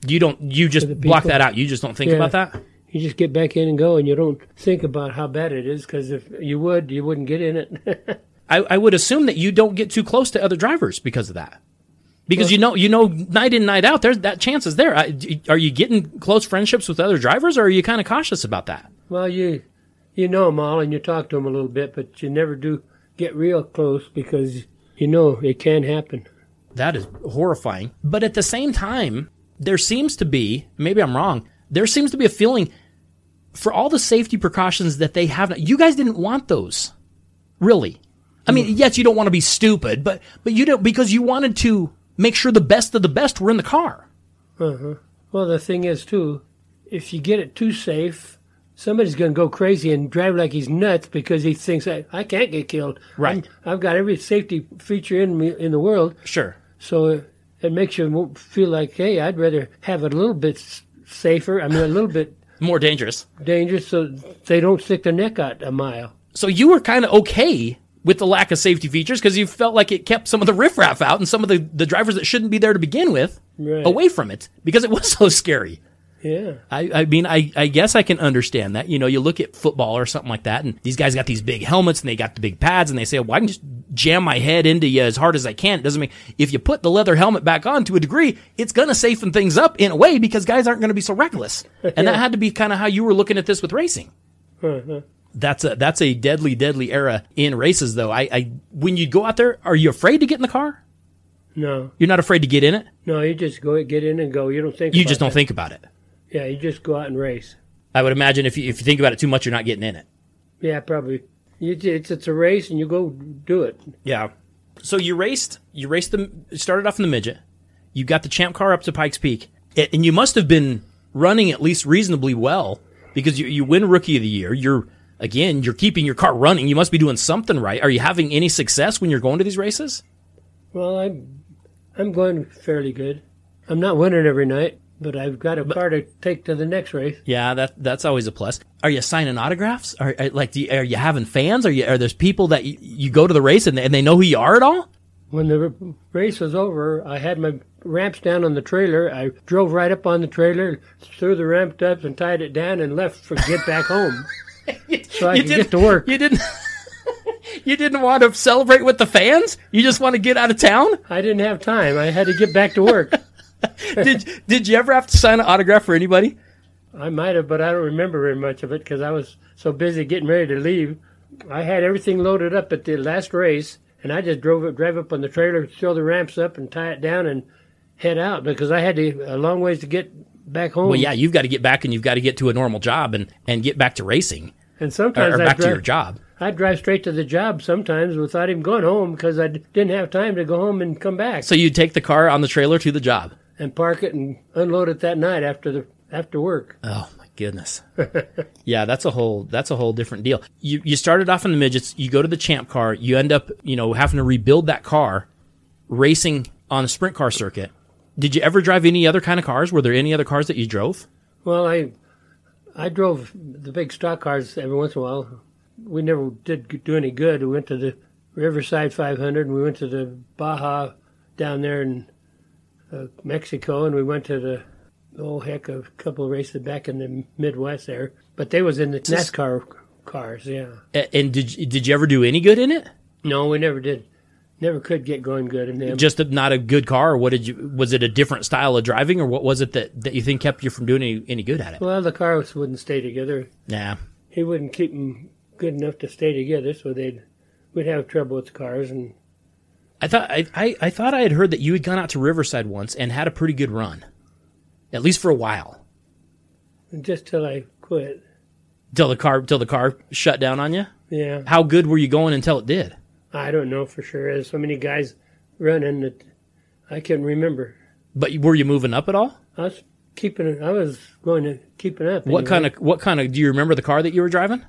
Speaker 1: You just block that out. You just don't think about that?
Speaker 2: You just get back in and go, and you don't think about how bad it is, because if you wouldn't get in it.
Speaker 1: I would assume that you don't get too close to other drivers because of that. Because you know, night in, night out, there's that chance is there. Are you getting close friendships with other drivers, or are you kind of cautious about that?
Speaker 2: Well, you know them all, and you talk to them a little bit, but you never do get real close because you know it can happen.
Speaker 1: That is horrifying. But at the same time, there seems to be, maybe I'm wrong, there seems to be a feeling for all the safety precautions that they have. You guys didn't want those, really. I mean, yes, you don't want to be stupid, but you don't, because you wanted to make sure the best of the best were in the car.
Speaker 2: Uh-huh. Well, the thing is, too, if you get it too safe, somebody's going to go crazy and drive like he's nuts because he thinks, I can't get killed.
Speaker 1: Right.
Speaker 2: I've got every safety feature in me in the world.
Speaker 1: Sure.
Speaker 2: So it makes you feel like, hey, I'd rather have it a little bit safer. I mean, a little bit
Speaker 1: more dangerous
Speaker 2: so they don't stick their neck out a mile.
Speaker 1: So you were kind of okay with the lack of safety features because you felt like it kept some of the riffraff out and some of the drivers that shouldn't be there to begin with away from it because it was so scary.
Speaker 2: Yeah.
Speaker 1: I mean, I guess I can understand that. You know, you look at football or something like that, and these guys got these big helmets and they got the big pads, and they say, well, I can just jam my head into you as hard as I can. It doesn't mean if you put the leather helmet back on to a degree, it's going to safeten things up in a way because guys aren't going to be so reckless. And that had to be kind of how you were looking at this with racing.
Speaker 2: Uh-huh.
Speaker 1: That's a deadly, deadly era in races, though. When you go out there, are you afraid to get in the car?
Speaker 2: No.
Speaker 1: You're not afraid to get in it?
Speaker 2: No, you just get in and go. You don't think.
Speaker 1: You just don't think about it.
Speaker 2: Yeah, you just go out and race.
Speaker 1: I would imagine if you think about it too much, you're not getting in it.
Speaker 2: Yeah, probably. It's a race, and you go do it.
Speaker 1: Yeah. So you started off in the midget. You got the champ car up to Pikes Peak, and you must have been running at least reasonably well because you win Rookie of the Year. You're keeping your car running. You must be doing something right. Are you having any success when you're going to these races?
Speaker 2: Well, I'm going fairly good. I'm not winning every night. But I've got a car to take to the next race.
Speaker 1: Yeah, that's always a plus. Are you signing autographs? Are you having fans? Are there people that you go to the race and they know who you are at all?
Speaker 2: When the race was over, I had my ramps down on the trailer. I drove right up on the trailer, threw the ramp up and tied it down and left to get back home. So I could get to work. You didn't want to celebrate with the fans? You just want to get out of town? I didn't have time. I had to get back to work.
Speaker 1: Did you ever have to sign an autograph for anybody?
Speaker 2: I might have, but I don't remember very much of it because I was so busy getting ready to leave. I had everything loaded up at the last race, and I just drive up on the trailer, throw the ramps up, and tie it down and head out because I had a long ways to get back home.
Speaker 1: Well, yeah, you've got to get back and you've got to get to a normal job and get back to racing.
Speaker 2: And sometimes
Speaker 1: or back to your job.
Speaker 2: I'd drive straight to the job sometimes without even going home because I didn't have time to go home and come back.
Speaker 1: So you'd take the car on the trailer to the job?
Speaker 2: And park it and unload it that night after work.
Speaker 1: Oh my goodness! Yeah, that's a whole different deal. You started off in the midgets. You go to the champ car. You end up having to rebuild that car, racing on the sprint car circuit. Did you ever drive any other kind of cars? Were there any other cars that you drove?
Speaker 2: Well, I drove the big stock cars every once in a while. We never did do any good. We went to the Riverside 500 and we went to the Baja down there in Mexico, and we went to a couple of races back in the Midwest there. But they was in the NASCAR cars, yeah.
Speaker 1: And did you ever do any good in it?
Speaker 2: No, we never did. Never could get going good in them.
Speaker 1: Just not a good car, or was it a different style of driving, or what was it that you think kept you from doing any good at it?
Speaker 2: Well, the cars wouldn't stay together.
Speaker 1: Yeah.
Speaker 2: He wouldn't keep them good enough to stay together, so we'd have trouble with the cars. And
Speaker 1: I thought I had heard that you had gone out to Riverside once and had a pretty good run, at least for a while.
Speaker 2: Just till I quit.
Speaker 1: Till the car shut down on you?
Speaker 2: Yeah.
Speaker 1: How good were you going until it did?
Speaker 2: I don't know for sure. There's so many guys running that I can't remember.
Speaker 1: But were you moving up at all?
Speaker 2: I was going to keeping up.
Speaker 1: What kind of? Do you remember the car that you were driving?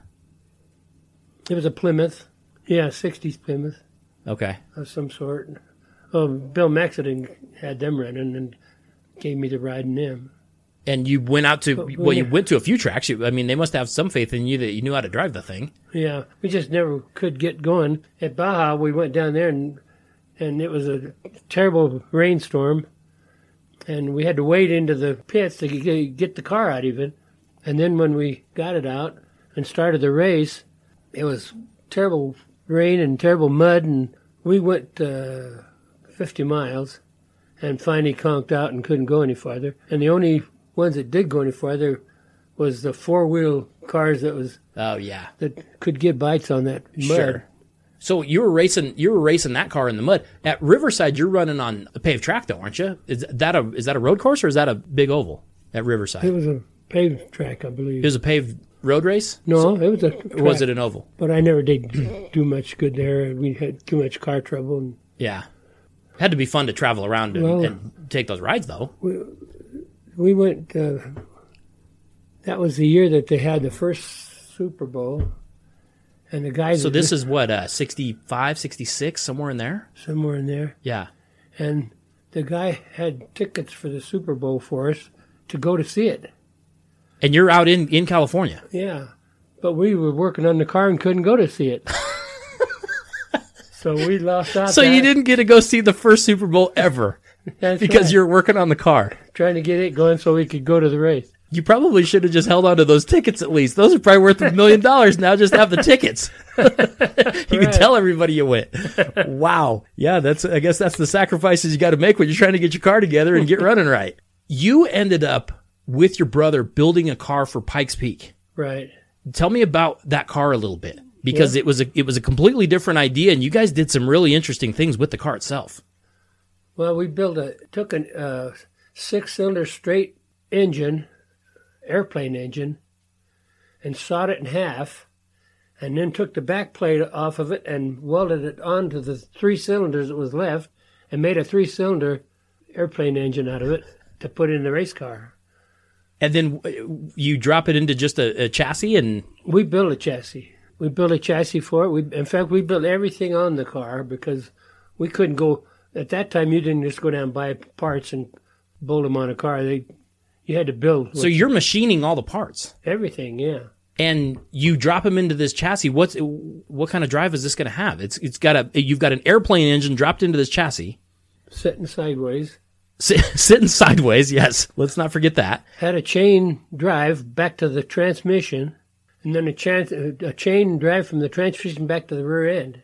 Speaker 2: It was a Plymouth. Yeah, 60s Plymouth.
Speaker 1: Okay.
Speaker 2: Of some sort. Bill Maxton had them running and gave me the ride in them.
Speaker 1: And you went out to, you went to a few tracks. They must have some faith in you that you knew how to drive the thing.
Speaker 2: Yeah, we just never could get going. At Baja, we went down there and it was a terrible rainstorm. And we had to wade into the pits to get the car out even. And then when we got it out and started the race, it was terrible rain and terrible mud, and we went 50 miles and finally conked out and couldn't go any farther. And the only ones that did go any farther was the four-wheel cars that could get bites on that mud.
Speaker 1: Sure. So you were racing that car in the mud. At Riverside, you're running on a paved track though, aren't you? Is that a road course or is that a big oval at Riverside?
Speaker 2: It was a paved track, I believe.
Speaker 1: It was a paved road race?
Speaker 2: No, it was a track.
Speaker 1: Or was it an oval?
Speaker 2: But I never did do much good there. We had too much car trouble. And
Speaker 1: yeah. It had to be fun to travel around and take those rides, though.
Speaker 2: We went, that was the year that they had the first Super Bowl. And the guys.
Speaker 1: So this is what, 65, 66, somewhere in there?
Speaker 2: Somewhere in there.
Speaker 1: Yeah.
Speaker 2: And the guy had tickets for the Super Bowl for us to go to see it.
Speaker 1: And you're out in California?
Speaker 2: Yeah. But we were working on the car and couldn't go to see it. So we lost out.
Speaker 1: So you didn't get to go see the first Super Bowl ever because you're working on the car.
Speaker 2: Trying to get it going so we could go to the race.
Speaker 1: You probably should have just held on to those tickets at least. Those are probably worth $1 million now. Just have the tickets. You can tell everybody you went. Wow. Yeah, I guess that's the sacrifices you got to make when you're trying to get your car together and get running right. You ended up with your brother building a car for Pikes Peak.
Speaker 2: Right.
Speaker 1: Tell me about that car a little bit, because it was a completely different idea, and you guys did some really interesting things with the car itself.
Speaker 2: Well, we took a 6-cylinder straight engine, airplane engine, and sawed it in half, and then took the back plate off of it and welded it onto the 3 cylinders that was left, and made a 3-cylinder airplane engine out of it to put in the race car.
Speaker 1: And then you drop it into just a chassis, and
Speaker 2: we built a chassis. We built a chassis for it. In fact, we built everything on the car because we couldn't go. At that time, you didn't just go down and buy parts and bolt them on a car. You had to build.
Speaker 1: So you're machining all the parts.
Speaker 2: Everything, yeah.
Speaker 1: And you drop them into this chassis. What kind of drive is this going to have? You've got an airplane engine dropped into this chassis,
Speaker 2: sitting sideways.
Speaker 1: Sitting sideways, yes. Let's not forget that.
Speaker 2: Had a chain drive back to the transmission, and then a chain drive from the transmission back to the rear end.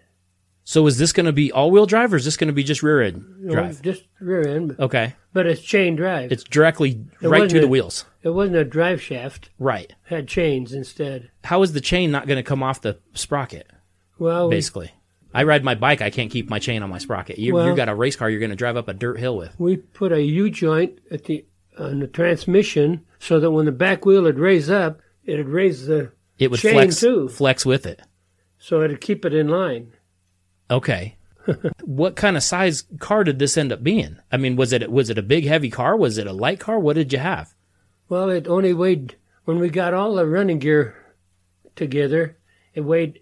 Speaker 1: So is this going to be all-wheel drive, or is this going to be just rear end drive?
Speaker 2: Just rear end.
Speaker 1: Okay.
Speaker 2: But it's chain drive.
Speaker 1: It's directly right to the wheels.
Speaker 2: It wasn't a drive shaft.
Speaker 1: Right.
Speaker 2: It had chains instead.
Speaker 1: How is the chain not going to come off the sprocket?
Speaker 2: Well,
Speaker 1: basically. I ride my bike. I can't keep my chain on my sprocket. You've got a race car you're going to drive up a dirt hill with.
Speaker 2: We put a U-joint on the transmission so that when the back wheel would raise up, it would raise the chain too.
Speaker 1: Flex with it.
Speaker 2: So it would keep it in line.
Speaker 1: Okay. What kind of size car did this end up being? I mean, was it a big, heavy car? Was it a light car? What did you have?
Speaker 2: Well, it only weighed, when we got all the running gear together, it weighed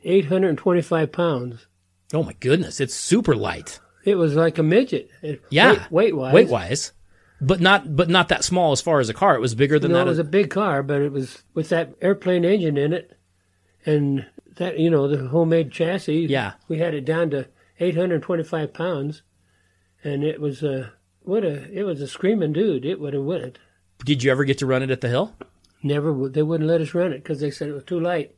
Speaker 2: 825 pounds.
Speaker 1: Oh, my goodness. It's super light.
Speaker 2: It was like a midget. Weight-wise.
Speaker 1: Weight-wise. But not that small as far as a car. It was bigger than that.
Speaker 2: No, it was a big car, but it was with that airplane engine in it. And that, the homemade chassis.
Speaker 1: Yeah.
Speaker 2: We had it down to 825 pounds. And it was a screaming dude. It would have went.
Speaker 1: Did you ever get to run it at the hill?
Speaker 2: Never. They wouldn't let us run it because they said it was too light.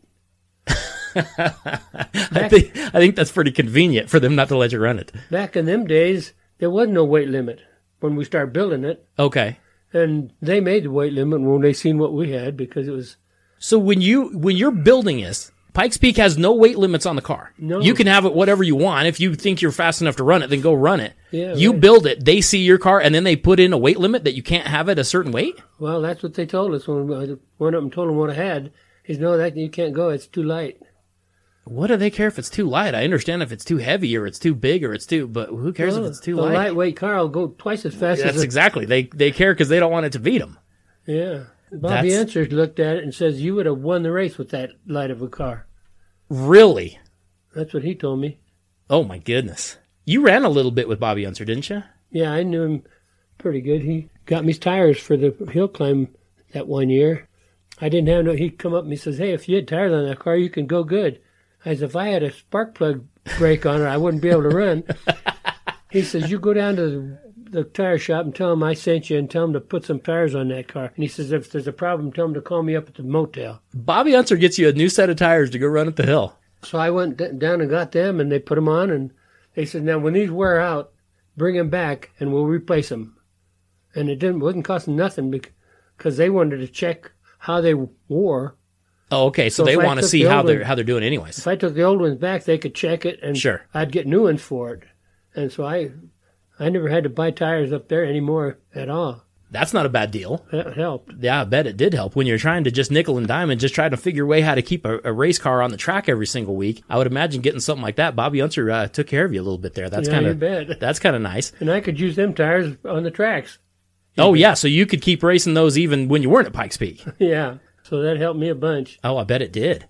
Speaker 1: I think that's pretty convenient for them not to let you run it.
Speaker 2: Back in them days, there was no weight limit when we started building it.
Speaker 1: Okay.
Speaker 2: And they made the weight limit when they seen what we had because it was.
Speaker 1: So when you're building this, Pikes Peak has no weight limits on the car.
Speaker 2: No.
Speaker 1: You can have it whatever you want. If you think you're fast enough to run it, then go run it.
Speaker 2: Yeah,
Speaker 1: you
Speaker 2: right.
Speaker 1: build it, they see your car, and then they put in a weight limit that you can't have it a certain weight?
Speaker 2: Well, that's what they told us when one of them told them what I had. He said, no, that you can't go. It's too light.
Speaker 1: What do they care if it's too light? I understand if it's too heavy or it's too big or but who cares if it's too light?
Speaker 2: A lightweight car will go twice as fast
Speaker 1: That's exactly. They care because they don't want it to beat them.
Speaker 2: Yeah. Bobby Answers looked at it and says, you would have won the race with that light of a car.
Speaker 1: Really?
Speaker 2: That's what he told me.
Speaker 1: Oh, my goodness. You ran a little bit with Bobby Unser, didn't you?
Speaker 2: Yeah, I knew him pretty good. He got me tires for the hill climb that one year. I didn't have no. He'd come up and he says, hey, if you had tires on that car, you can go good. I said, if I had a spark plug brake on it, I wouldn't be able to run. He says, you go down to the the tire shop and tell them I sent you and tell them to put some tires on that car. And he says, if there's a problem, tell them to call me up at the motel.
Speaker 1: Bobby Unser gets you a new set of tires to go run at the hill.
Speaker 2: So I went down and got them, and they put them on, and they said, now when these wear out, bring them back, and we'll replace them. And it wasn't costing nothing because they wanted to check how they wore.
Speaker 1: Oh, okay. So they want to see how they're doing anyways.
Speaker 2: If I took the old ones back, they could check it, and
Speaker 1: sure.
Speaker 2: I'd get new ones for it. And so I never had to buy tires up there anymore at all.
Speaker 1: That's not a bad deal.
Speaker 2: That helped.
Speaker 1: Yeah, I bet it did help. When you're trying to just nickel and dime and just try to figure a way how to keep a race car on the track every single week, I would imagine getting something like that. Bobby Unser took care of you a little bit there. That's
Speaker 2: you bet.
Speaker 1: That's kind of nice.
Speaker 2: And I could use them tires on the tracks.
Speaker 1: Oh, yeah, so you could keep racing those even when you weren't at Pikes Peak.
Speaker 2: Yeah, so that helped me a bunch.
Speaker 1: Oh, I bet it did.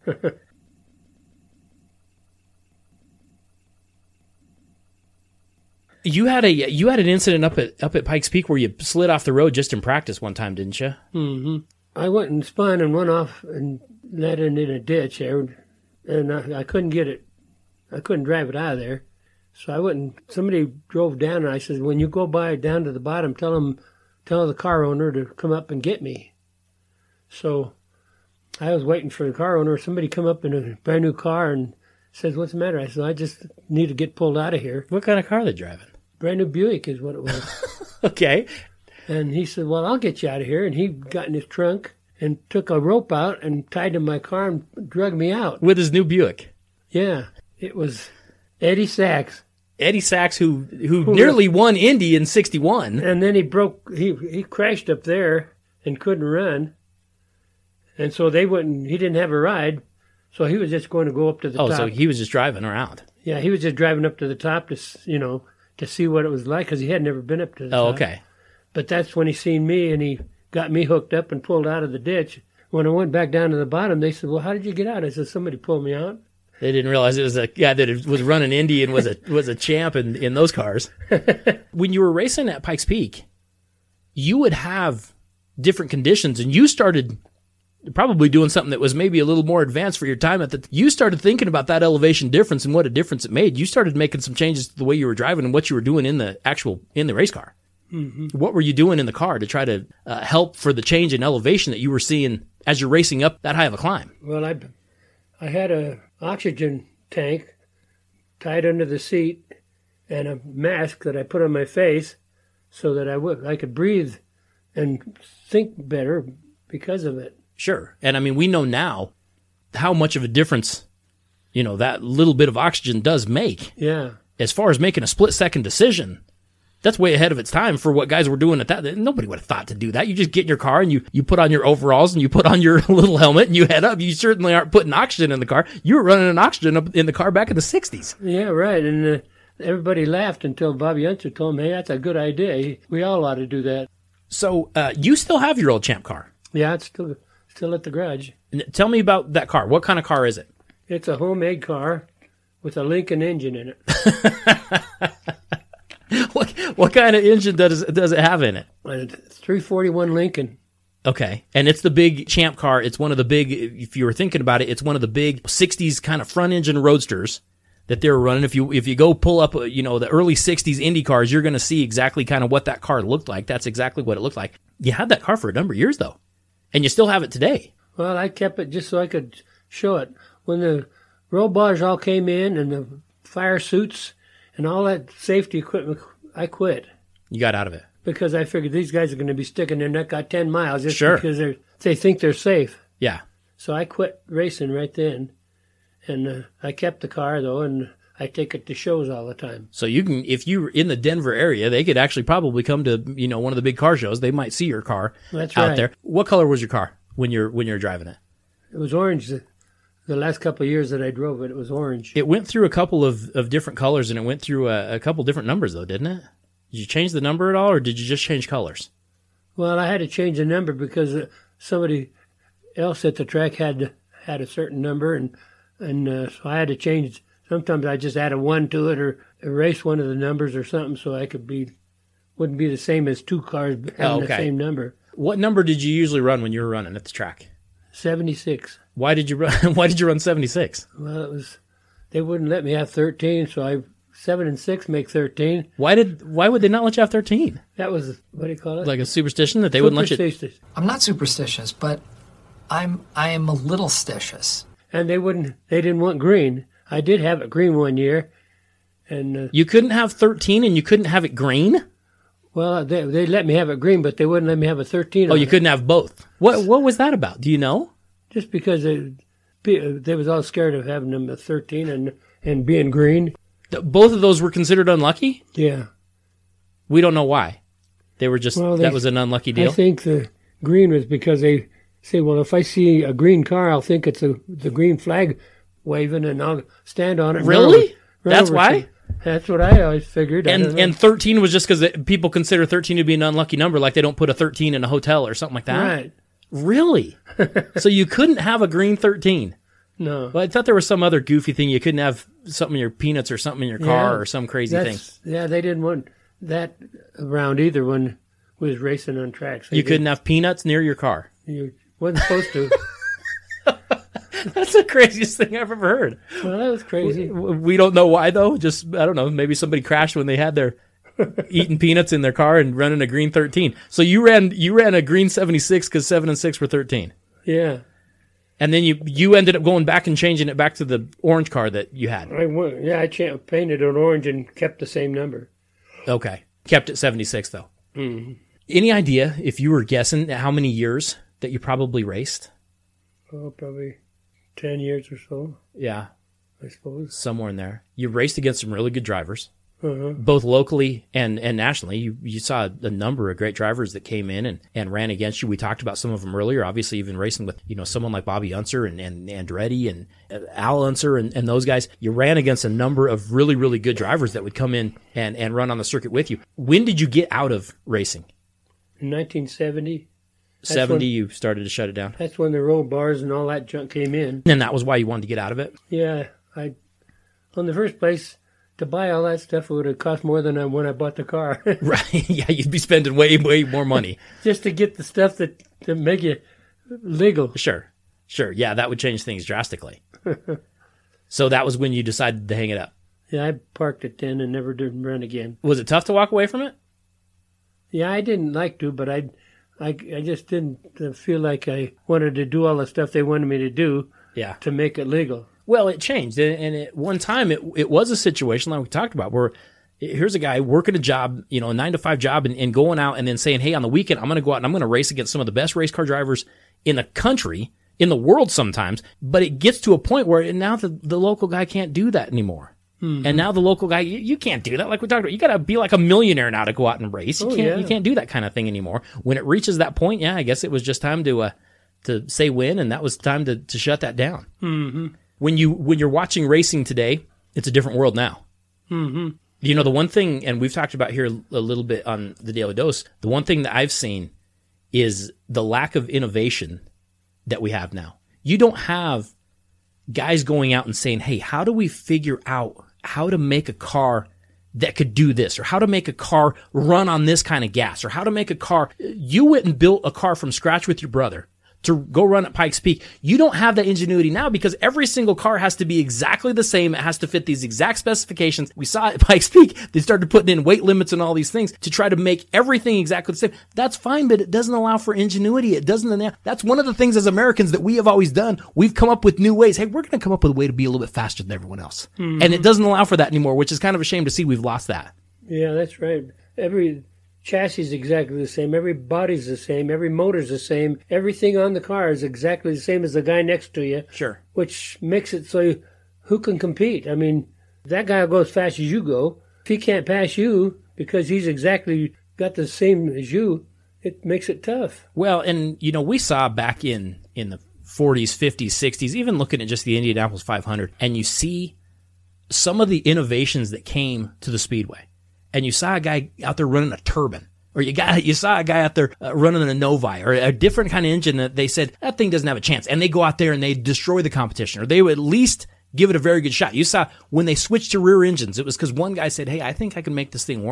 Speaker 1: You had an incident up at Pikes Peak where you slid off the road just in practice one time, didn't you?
Speaker 2: Mm-hmm. I went and spun and went off and landed in a ditch there, and I couldn't get it. I couldn't drive it out of there. So I went and somebody drove down, and I said, when you go by down to the bottom, tell the car owner to come up and get me. So I was waiting for the car owner. Somebody come up in a brand new car and says, what's the matter? I said, I just need to get pulled out of here.
Speaker 1: What kind of car are they driving?
Speaker 2: Brand new Buick is what it was.
Speaker 1: Okay.
Speaker 2: And he said, well, I'll get you out of here. And he got in his trunk and took a rope out and tied to my car and drug me out.
Speaker 1: With his new Buick?
Speaker 2: Yeah. It was Eddie Sachs.
Speaker 1: Eddie Sachs, who nearly won Indy in 61.
Speaker 2: And then he crashed up there and couldn't run. And so he didn't have a ride. So he was just going to go up to the top.
Speaker 1: Oh, so he was just driving around.
Speaker 2: Yeah, he was just driving up to the top to see what it was like because he had never been up to the top.
Speaker 1: Oh, okay.
Speaker 2: But that's when he seen me and he got me hooked up and pulled out of the ditch. When I went back down to the bottom, they said, well, how did you get out? I said, somebody pulled me out.
Speaker 1: They didn't realize it was a guy that was running Indy and was a champ in those cars. When you were racing at Pikes Peak, you would have different conditions, and you started probably doing something that was maybe a little more advanced for your time you started thinking about that elevation difference and what a difference it made. You started making some changes to the way you were driving and what you were doing in the race car. Mm-hmm. What were you doing in the car to try to help for the change in elevation that you were seeing as you're racing up that high of a climb?
Speaker 2: Well, I had a oxygen tank tied under the seat and a mask that I put on my face so that I could breathe and think better because of it.
Speaker 1: Sure. And I mean, we know now how much of a difference, that little bit of oxygen does make.
Speaker 2: Yeah.
Speaker 1: As far as making a split-second decision, that's way ahead of its time for what guys were doing at that. Nobody would have thought to do that. You just get in your car and you put on your overalls and you put on your little helmet and you head up. You certainly aren't putting oxygen in the car. You were running an oxygen up in the car back in the 60s.
Speaker 2: Yeah, right. And everybody laughed until Bobby Unser told me, hey, that's a good idea. We all ought to do that.
Speaker 1: So you still have your old champ car?
Speaker 2: Yeah, it's still at the garage.
Speaker 1: Tell me about that car. What kind of car is it?
Speaker 2: It's a homemade car with a Lincoln engine in it.
Speaker 1: What kind of engine does it have in it?
Speaker 2: It's 341 Lincoln.
Speaker 1: Okay. And it's the big champ car. It's one of the big, if you were thinking about it, it's one of the big 60s kind of front engine roadsters that they were running. If you go pull up, the early 60s Indy cars, you're going to see exactly kind of what that car looked like. That's exactly what it looked like. You had that car for a number of years, though. And you still have it today.
Speaker 2: Well, I kept it just so I could show it. When the roll bars all came in and the fire suits and all that safety equipment, I quit.
Speaker 1: You got out of it.
Speaker 2: Because I figured these guys are going to be sticking their neck out 10 miles just
Speaker 1: sure.
Speaker 2: because they think they're safe.
Speaker 1: Yeah.
Speaker 2: So I quit racing right then. And I kept the car, though, and I take it to shows all the time.
Speaker 1: So you can, if you're in the Denver area, they could actually probably come to, one of the big car shows. They might see your car out there. What color was your car when you're driving it?
Speaker 2: It was orange. The last couple of years that I drove it, it was orange.
Speaker 1: It went through a couple of different colors, and it went through a couple different numbers, though, didn't it? Did you change the number at all, or did you just change colors? Well,
Speaker 2: I had to change the number because somebody else at the track had a certain number, and so I had to change. Sometimes I just add a 1 to it or erase one of the numbers or something so I wouldn't be the same as two cars having the same number.
Speaker 1: What number did you usually run when you were running at the track?
Speaker 2: 76.
Speaker 1: Why did you run 76?
Speaker 2: Well, they wouldn't let me have 13, so I 7 and 6 make 13.
Speaker 1: Why would they not let you have 13?
Speaker 2: That was, what do you call it?
Speaker 1: Like a superstition that they wouldn't let you.
Speaker 2: Superstitious.
Speaker 3: I'm not superstitious, but I am a little stitious.
Speaker 2: And they didn't want green. I did have it green one year. And
Speaker 1: You couldn't have 13 and you couldn't have it green?
Speaker 2: well, they let me have it green, but they wouldn't let me have a 13.
Speaker 1: Oh,
Speaker 2: on
Speaker 1: you
Speaker 2: it.
Speaker 1: couldn't have both. What was that about? Do you know?
Speaker 2: Just because they was all scared of having them at 13 and being green.
Speaker 1: Both of those were considered unlucky?
Speaker 2: Yeah.
Speaker 1: We don't know why. They were just, that was an unlucky deal?
Speaker 2: I think the green was because they say, well, if I see a green car, I'll think it's the green flag waving and I'll stand on it.
Speaker 1: Really? That's why?
Speaker 2: That's what I always figured.
Speaker 1: And 13 was just because people consider 13 to be an unlucky number, like they don't put a 13 in a hotel or something like that?
Speaker 2: Right.
Speaker 1: Really? So you couldn't have a green 13?
Speaker 2: No.
Speaker 1: Well, I thought there was some other goofy thing. You couldn't have something in your peanuts or something in your car or some crazy thing.
Speaker 2: Yeah, they didn't want that around either when we was racing on tracks.
Speaker 1: You couldn't have peanuts near your car.
Speaker 2: You wasn't supposed to.
Speaker 1: That's the craziest thing I've ever heard.
Speaker 2: Well, that was crazy.
Speaker 1: We don't know why, though. Just, I don't know, maybe somebody crashed when they had their eating peanuts in their car and running a green 13. So you ran a green 76 because 7 and 6 were 13.
Speaker 2: Yeah.
Speaker 1: And then you ended up going back and changing it back to the orange car that you had.
Speaker 2: I painted it orange and kept the same number.
Speaker 1: Okay. Kept it 76, though.
Speaker 2: Mm-hmm.
Speaker 1: Any idea, if you were guessing, how many years that you probably raced?
Speaker 2: Oh, probably 10 years or so,
Speaker 1: Yeah.
Speaker 2: I suppose.
Speaker 1: Somewhere in there. You raced against some really good drivers.
Speaker 2: Uh-huh.
Speaker 1: Both locally and nationally. You saw a number of great drivers that came in and ran against you. We talked about some of them earlier, obviously even racing with, someone like Bobby Unser and Andretti and Al Unser and those guys. You ran against a number of really, really good drivers that would come in and run on the circuit with you. When did you get out of racing?
Speaker 2: In 1970.
Speaker 1: 70, you started to shut it down?
Speaker 2: That's when the roll bars and all that junk came in.
Speaker 1: And that was why you wanted to get out of it?
Speaker 2: Yeah. In the first place, to buy all that stuff, it would have cost more than when I bought the car.
Speaker 1: Right. Yeah, you'd be spending way, way more money.
Speaker 2: Just to get the stuff to make you legal.
Speaker 1: Sure. Yeah, that would change things drastically. So that was when you decided to hang it up?
Speaker 2: Yeah, I parked it then and never did run again.
Speaker 1: Was it tough to walk away from it?
Speaker 2: Yeah, I didn't like to, but I just didn't feel like I wanted to do all the stuff they wanted me to do to make it legal.
Speaker 1: Well, it changed. And at one time, it was a situation like we talked about where here's a guy working a job, a 9-to-5 job and going out and then saying, hey, on the weekend, I'm going to go out and I'm going to race against some of the best race car drivers in the country, in the world sometimes. But it gets to a point where now the local guy can't do that anymore. Mm-hmm. And now the local guy, you can't do that. Like we talked about, you got to be like a millionaire now to go out and race. You can't do that kind of thing anymore. When it reaches that point, I guess it was just time to say win, and that was time to shut that down.
Speaker 2: Mm-hmm.
Speaker 1: When you're watching racing today, it's a different world now.
Speaker 2: Mm-hmm.
Speaker 1: The one thing, and we've talked about here a little bit on the Daily Dose, the one thing that I've seen is the lack of innovation that we have now. You don't have guys going out and saying, hey, how do we figure out how to make a car that could do this, or how to make a car run on this kind of gas, or how to make a car. You went and built a car from scratch with your brother to go run at Pikes Peak. You don't have that ingenuity now because every single car has to be exactly the same. It has to fit these exact specifications. We saw at Pikes Peak, they started putting in weight limits and all these things to try to make everything exactly the same. That's fine, but it doesn't allow for ingenuity. It doesn't. That's one of the things as Americans that we have always done. We've come up with new ways. Hey, we're going to come up with a way to be a little bit faster than everyone else. Mm-hmm. And it doesn't allow for that anymore, which is kind of a shame to see. We've lost that.
Speaker 2: Yeah, that's right. Every chassis is exactly the same. Every body's the same. Every motor's the same. Everything on the car is exactly the same as the guy next to you.
Speaker 1: Sure.
Speaker 2: Which makes it so who can compete? I mean, that guy will go as fast as you go. If he can't pass you because he's exactly got the same as you, it makes it tough.
Speaker 1: Well, and, we saw back in the 40s, 50s, 60s, even looking at just the Indianapolis 500, and you see some of the innovations that came to the Speedway. And you saw a guy out there running a turbine, or you saw a guy out there running a Novi, or a different kind of engine that they said, that thing doesn't have a chance. And they go out there and they destroy the competition, or they would at least give it a very good shot. You saw when they switched to rear engines, it was because one guy said, hey, I think I can make this thing work.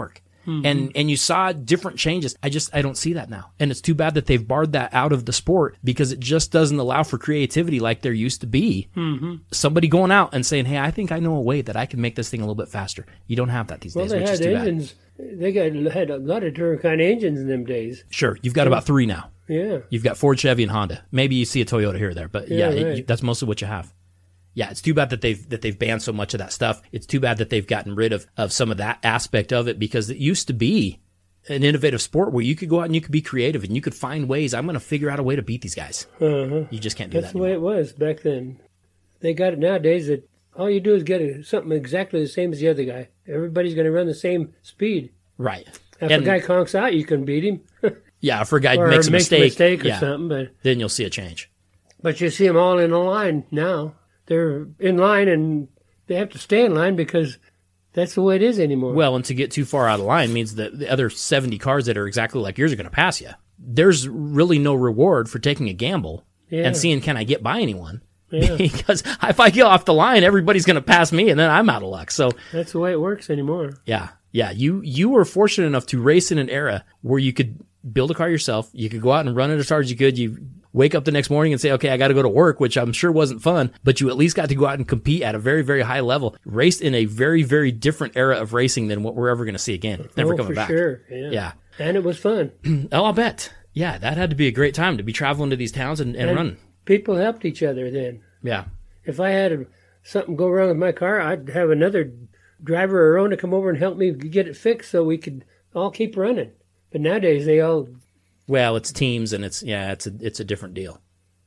Speaker 1: and you saw different changes. I don't see that now. And it's too bad that they've barred that out of the sport because it just doesn't allow for creativity like there used to be. Somebody going out and saying, hey, I think I know a way that I can make this thing a little bit faster. You don't have that these days, which is too
Speaker 2: engines. They had a lot of different kind of engines in them days.
Speaker 1: Sure. You've got about 3 now.
Speaker 2: Yeah.
Speaker 1: You've got Ford, Chevy, and Honda. Maybe you see a Toyota here or there, but right. That's mostly what you have. Yeah, it's too bad that they've banned so much of that stuff. It's too bad that they've gotten rid of some of that aspect of it because it used to be an innovative sport where you could go out and you could be creative and you could find ways. I'm going to figure out a way to beat these guys. You just can't do that.
Speaker 2: That's the way it was back then. They got it nowadays that all you do is get something exactly the same as the other guy. Everybody's going to run the same speed.
Speaker 1: Right.
Speaker 2: If a guy conks out, you can beat him.
Speaker 1: Yeah, if a guy makes a mistake
Speaker 2: or something, but
Speaker 1: then you'll see a change.
Speaker 2: But you see them all in a line now. They're in line, and they have to stay in line because that's the way it is anymore.
Speaker 1: Well, and to get too far out of line means that the other 70 cars that are exactly like yours are going to pass you. There's really no reward for taking a gamble and seeing, can I get by anyone? Yeah. Because if I get off the line, everybody's going to pass me, and then I'm out of luck. So
Speaker 2: that's the way it works anymore.
Speaker 1: Yeah. You were fortunate enough to race in an era where you could build a car yourself. You could go out and run it as hard as you could. You wake up the next morning and say, okay, I got to go to work, which I'm sure wasn't fun, but you at least got to go out and compete at a very, very high level. Raced in a very, very different era of racing than what we're ever going to see again. Never coming back.
Speaker 2: Sure. Yeah. And it was fun.
Speaker 1: Oh, I'll bet. Yeah, that had to be a great time to be traveling to these towns and running.
Speaker 2: People helped each other then.
Speaker 1: Yeah.
Speaker 2: If I had something go wrong with my car, I'd have another driver or owner come over and help me get it fixed so we could all keep running. But nowadays they all...
Speaker 1: Well, it's teams and it's a different deal.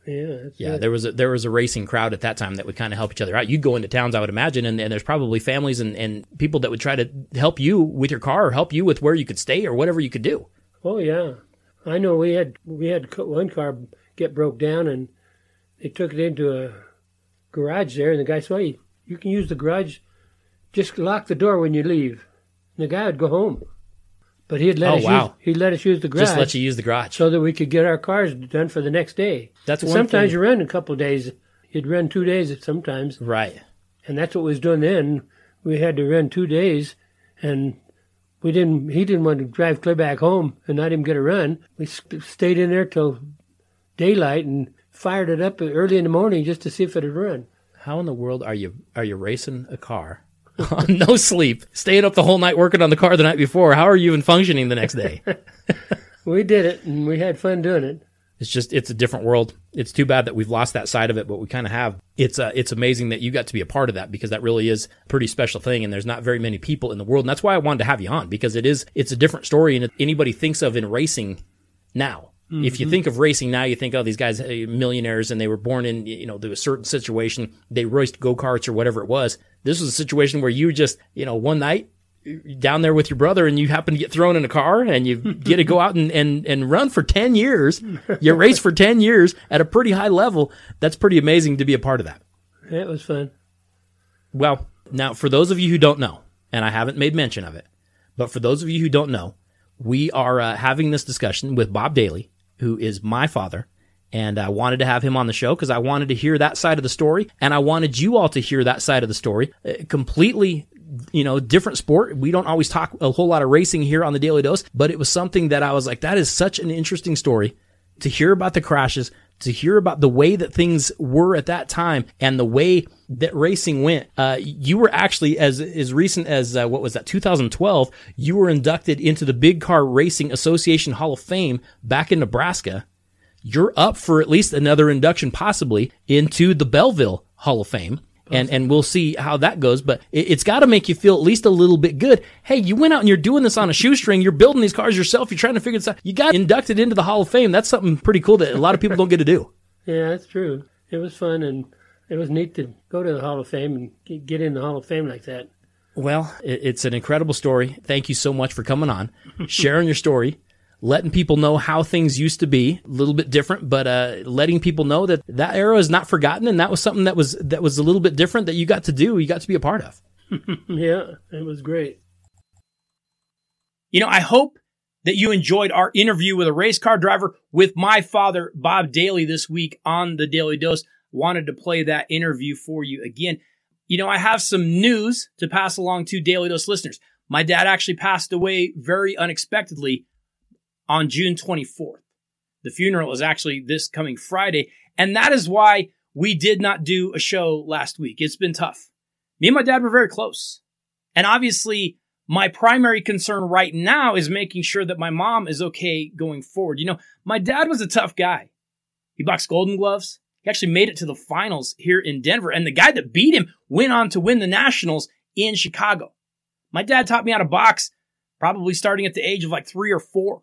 Speaker 2: Yeah.
Speaker 1: There was a racing crowd at that time that would kind of help each other out. You'd go into towns, I would imagine, and there's probably families and people that would try to help you with your car or help you with where you could stay or whatever you could do.
Speaker 2: Oh yeah, I know. We had one car get broke down and they took it into a garage there, and the guy said, "Well, you can use the garage. Just lock the door when you leave." And the guy would go home. But he'd let us use the garage.
Speaker 1: Just let you use the garage.
Speaker 2: So that we could get our cars done for the next day. Sometimes you run a couple of days. You'd run 2 days sometimes.
Speaker 1: Right.
Speaker 2: And that's what was done then. We had to run 2 days, and he didn't want to drive clear back home and not even get a run. We stayed in there till daylight and fired it up early in the morning just to see if it would run.
Speaker 1: How in the world are you racing a car? No sleep, staying up the whole night working on the car the night before. How are you even functioning the next day?
Speaker 2: We did it, and we had fun doing it.
Speaker 1: It's a different world. It's too bad that we've lost that side of it, but we kind of have. It's amazing that you got to be a part of that because that really is a pretty special thing, and there's not very many people in the world, and that's why I wanted to have you on because it's a different story, and anybody thinks of in racing now. Mm-hmm. If you think of racing now, you think, oh, these guys are millionaires and they were born in, a certain situation. They raced go-karts or whatever it was. This was a situation where you just, one night down there with your brother and you happen to get thrown in a car and you get to go out and run for 10 years. You race for 10 years at a pretty high level. That's pretty amazing to be a part of that.
Speaker 2: Yeah, it was fun.
Speaker 1: Well, now for those of you who don't know, and I haven't made mention of it, but for those of you who don't know, we are having this discussion with Bob Daly, who is my father, and I wanted to have him on the show because I wanted to hear that side of the story, and I wanted you all to hear that side of the story. Completely, different sport. We don't always talk a whole lot of racing here on the Daily Dose, but it was something that I was like, that is such an interesting story to hear about the crashes, to hear about the way that things were at that time and the way that racing went. You were actually, as recent as, 2012, you were inducted into the Big Car Racing Association Hall of Fame back in Nebraska. You're up for at least another induction possibly into the Belleville Hall of Fame. And we'll see how that goes, but it's got to make you feel at least a little bit good. Hey, you went out and you're doing this on a shoestring. You're building these cars yourself. You're trying to figure this out. You got inducted into the Hall of Fame. That's something pretty cool that a lot of people don't get to do.
Speaker 2: Yeah, that's true. It was fun, and it was neat to go to the Hall of Fame and get in the Hall of Fame like that.
Speaker 1: Well, it's an incredible story. Thank you so much for coming on, sharing your story, letting people know how things used to be, a little bit different, but letting people know that era is not forgotten, and that was something that was a little bit different that you got to do, you got to be a part of.
Speaker 2: Yeah, it was great.
Speaker 1: I hope that you enjoyed our interview with a race car driver with my father, Bob Daly, this week on the Daily Dose. Wanted to play that interview for you again. I have some news to pass along to Daily Dose listeners. My dad actually passed away very unexpectedly on June 24th. The funeral is actually this coming Friday, and that is why we did not do a show last week. It's been tough. Me and my dad were very close. And obviously, my primary concern right now is making sure that my mom is okay going forward. You know, my dad was a tough guy. He boxed Golden Gloves. He actually made it to the finals here in Denver. And the guy that beat him went on to win the Nationals in Chicago. My dad taught me how to box probably starting at the age of like 3 or 4.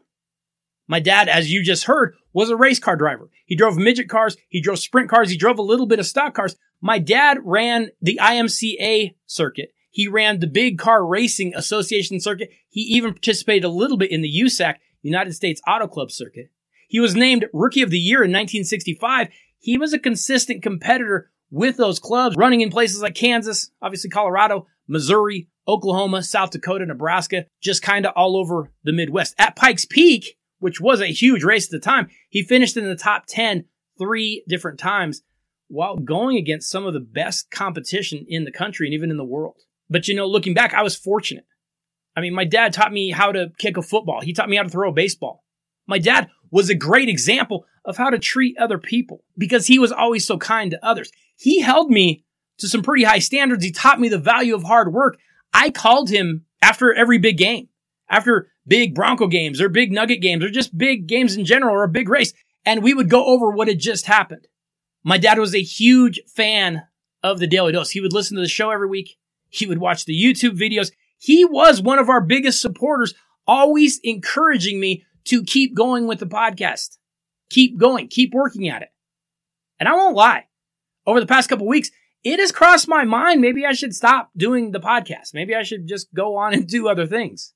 Speaker 1: My dad, as you just heard, was a race car driver. He drove midget cars. He drove sprint cars. He drove a little bit of stock cars. My dad ran the IMCA circuit. He ran the Big Car Racing Association circuit. He even participated a little bit in the USAC, United States Auto Club circuit. He was named Rookie of the Year in 1965. He was a consistent competitor with those clubs, running in places like Kansas, obviously Colorado, Missouri, Oklahoma, South Dakota, Nebraska, just kind of all over the Midwest. At Pikes Peak, which was a huge race at the time, he finished in the top 10 3 different times while going against some of the best competition in the country and even in the world. But, you know, looking back, I was fortunate. I mean, my dad taught me how to kick a football. He taught me how to throw a baseball. My dad was a great example of how to treat other people because he was always so kind to others. He held me to some pretty high standards. He taught me the value of hard work. I called him after every big game, after big Bronco games or big Nugget games or just big games in general or a big race. And we would go over what had just happened. My dad was a huge fan of the Daily Dose. He would listen to the show every week. He would watch the YouTube videos. He was one of our biggest supporters, always encouraging me to keep going with the podcast. Keep going. Keep working at it. And I won't lie. Over the past couple weeks, it has crossed my mind. Maybe I should stop doing the podcast. Maybe I should just go on and do other things.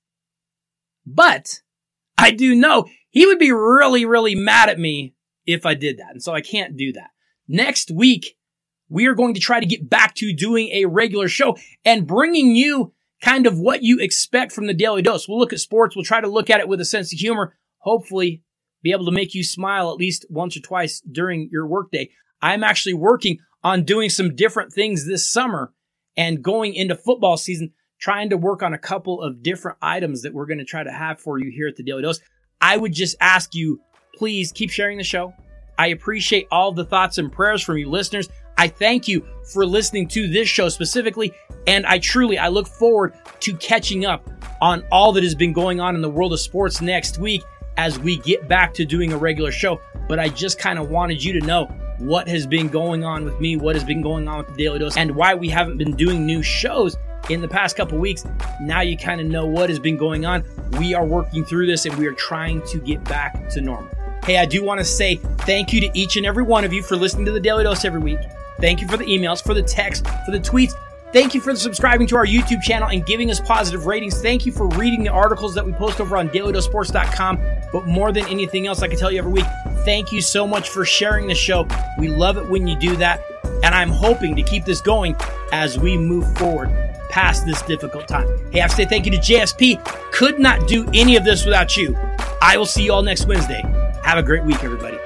Speaker 1: But I do know he would be really, really mad at me if I did that. And so I can't do that. Next week, we are going to try to get back to doing a regular show and bringing you kind of what you expect from the Daily Dose. We'll look at sports. We'll try to look at it with a sense of humor. Hopefully be able to make you smile at least once or twice during your workday. I'm actually working on doing some different things this summer and going into football season, trying to work on a couple of different items that we're going to try to have for you here at the Daily Dose. I would just ask you, please keep sharing the show. I appreciate all the thoughts and prayers from you listeners. I thank you for listening to this show specifically, and I look forward to catching up on all that has been going on in the world of sports next week as we get back to doing a regular show. But I just kind of wanted you to know what has been going on with me, what has been going on with the Daily Dose, and why we haven't been doing new shows in the past couple weeks. Now you kind of know what has been going on. We are working through this, and we are trying to get back to normal. Hey, I do want to say thank you to each and every one of you for listening to the Daily Dose every week. Thank you for the emails, for the texts, for the tweets. Thank you for subscribing to our YouTube channel and giving us positive ratings. Thank you for reading the articles that we post over on DailyDoseSports.com. But more than anything else, I can tell you every week, thank you so much for sharing the show. We love it when you do that. And I'm hoping to keep this going as we move forward past this difficult time. Hey, I have to say thank you to JSP. Could not do any of this without you. I will see you all next Wednesday. Have a great week, everybody.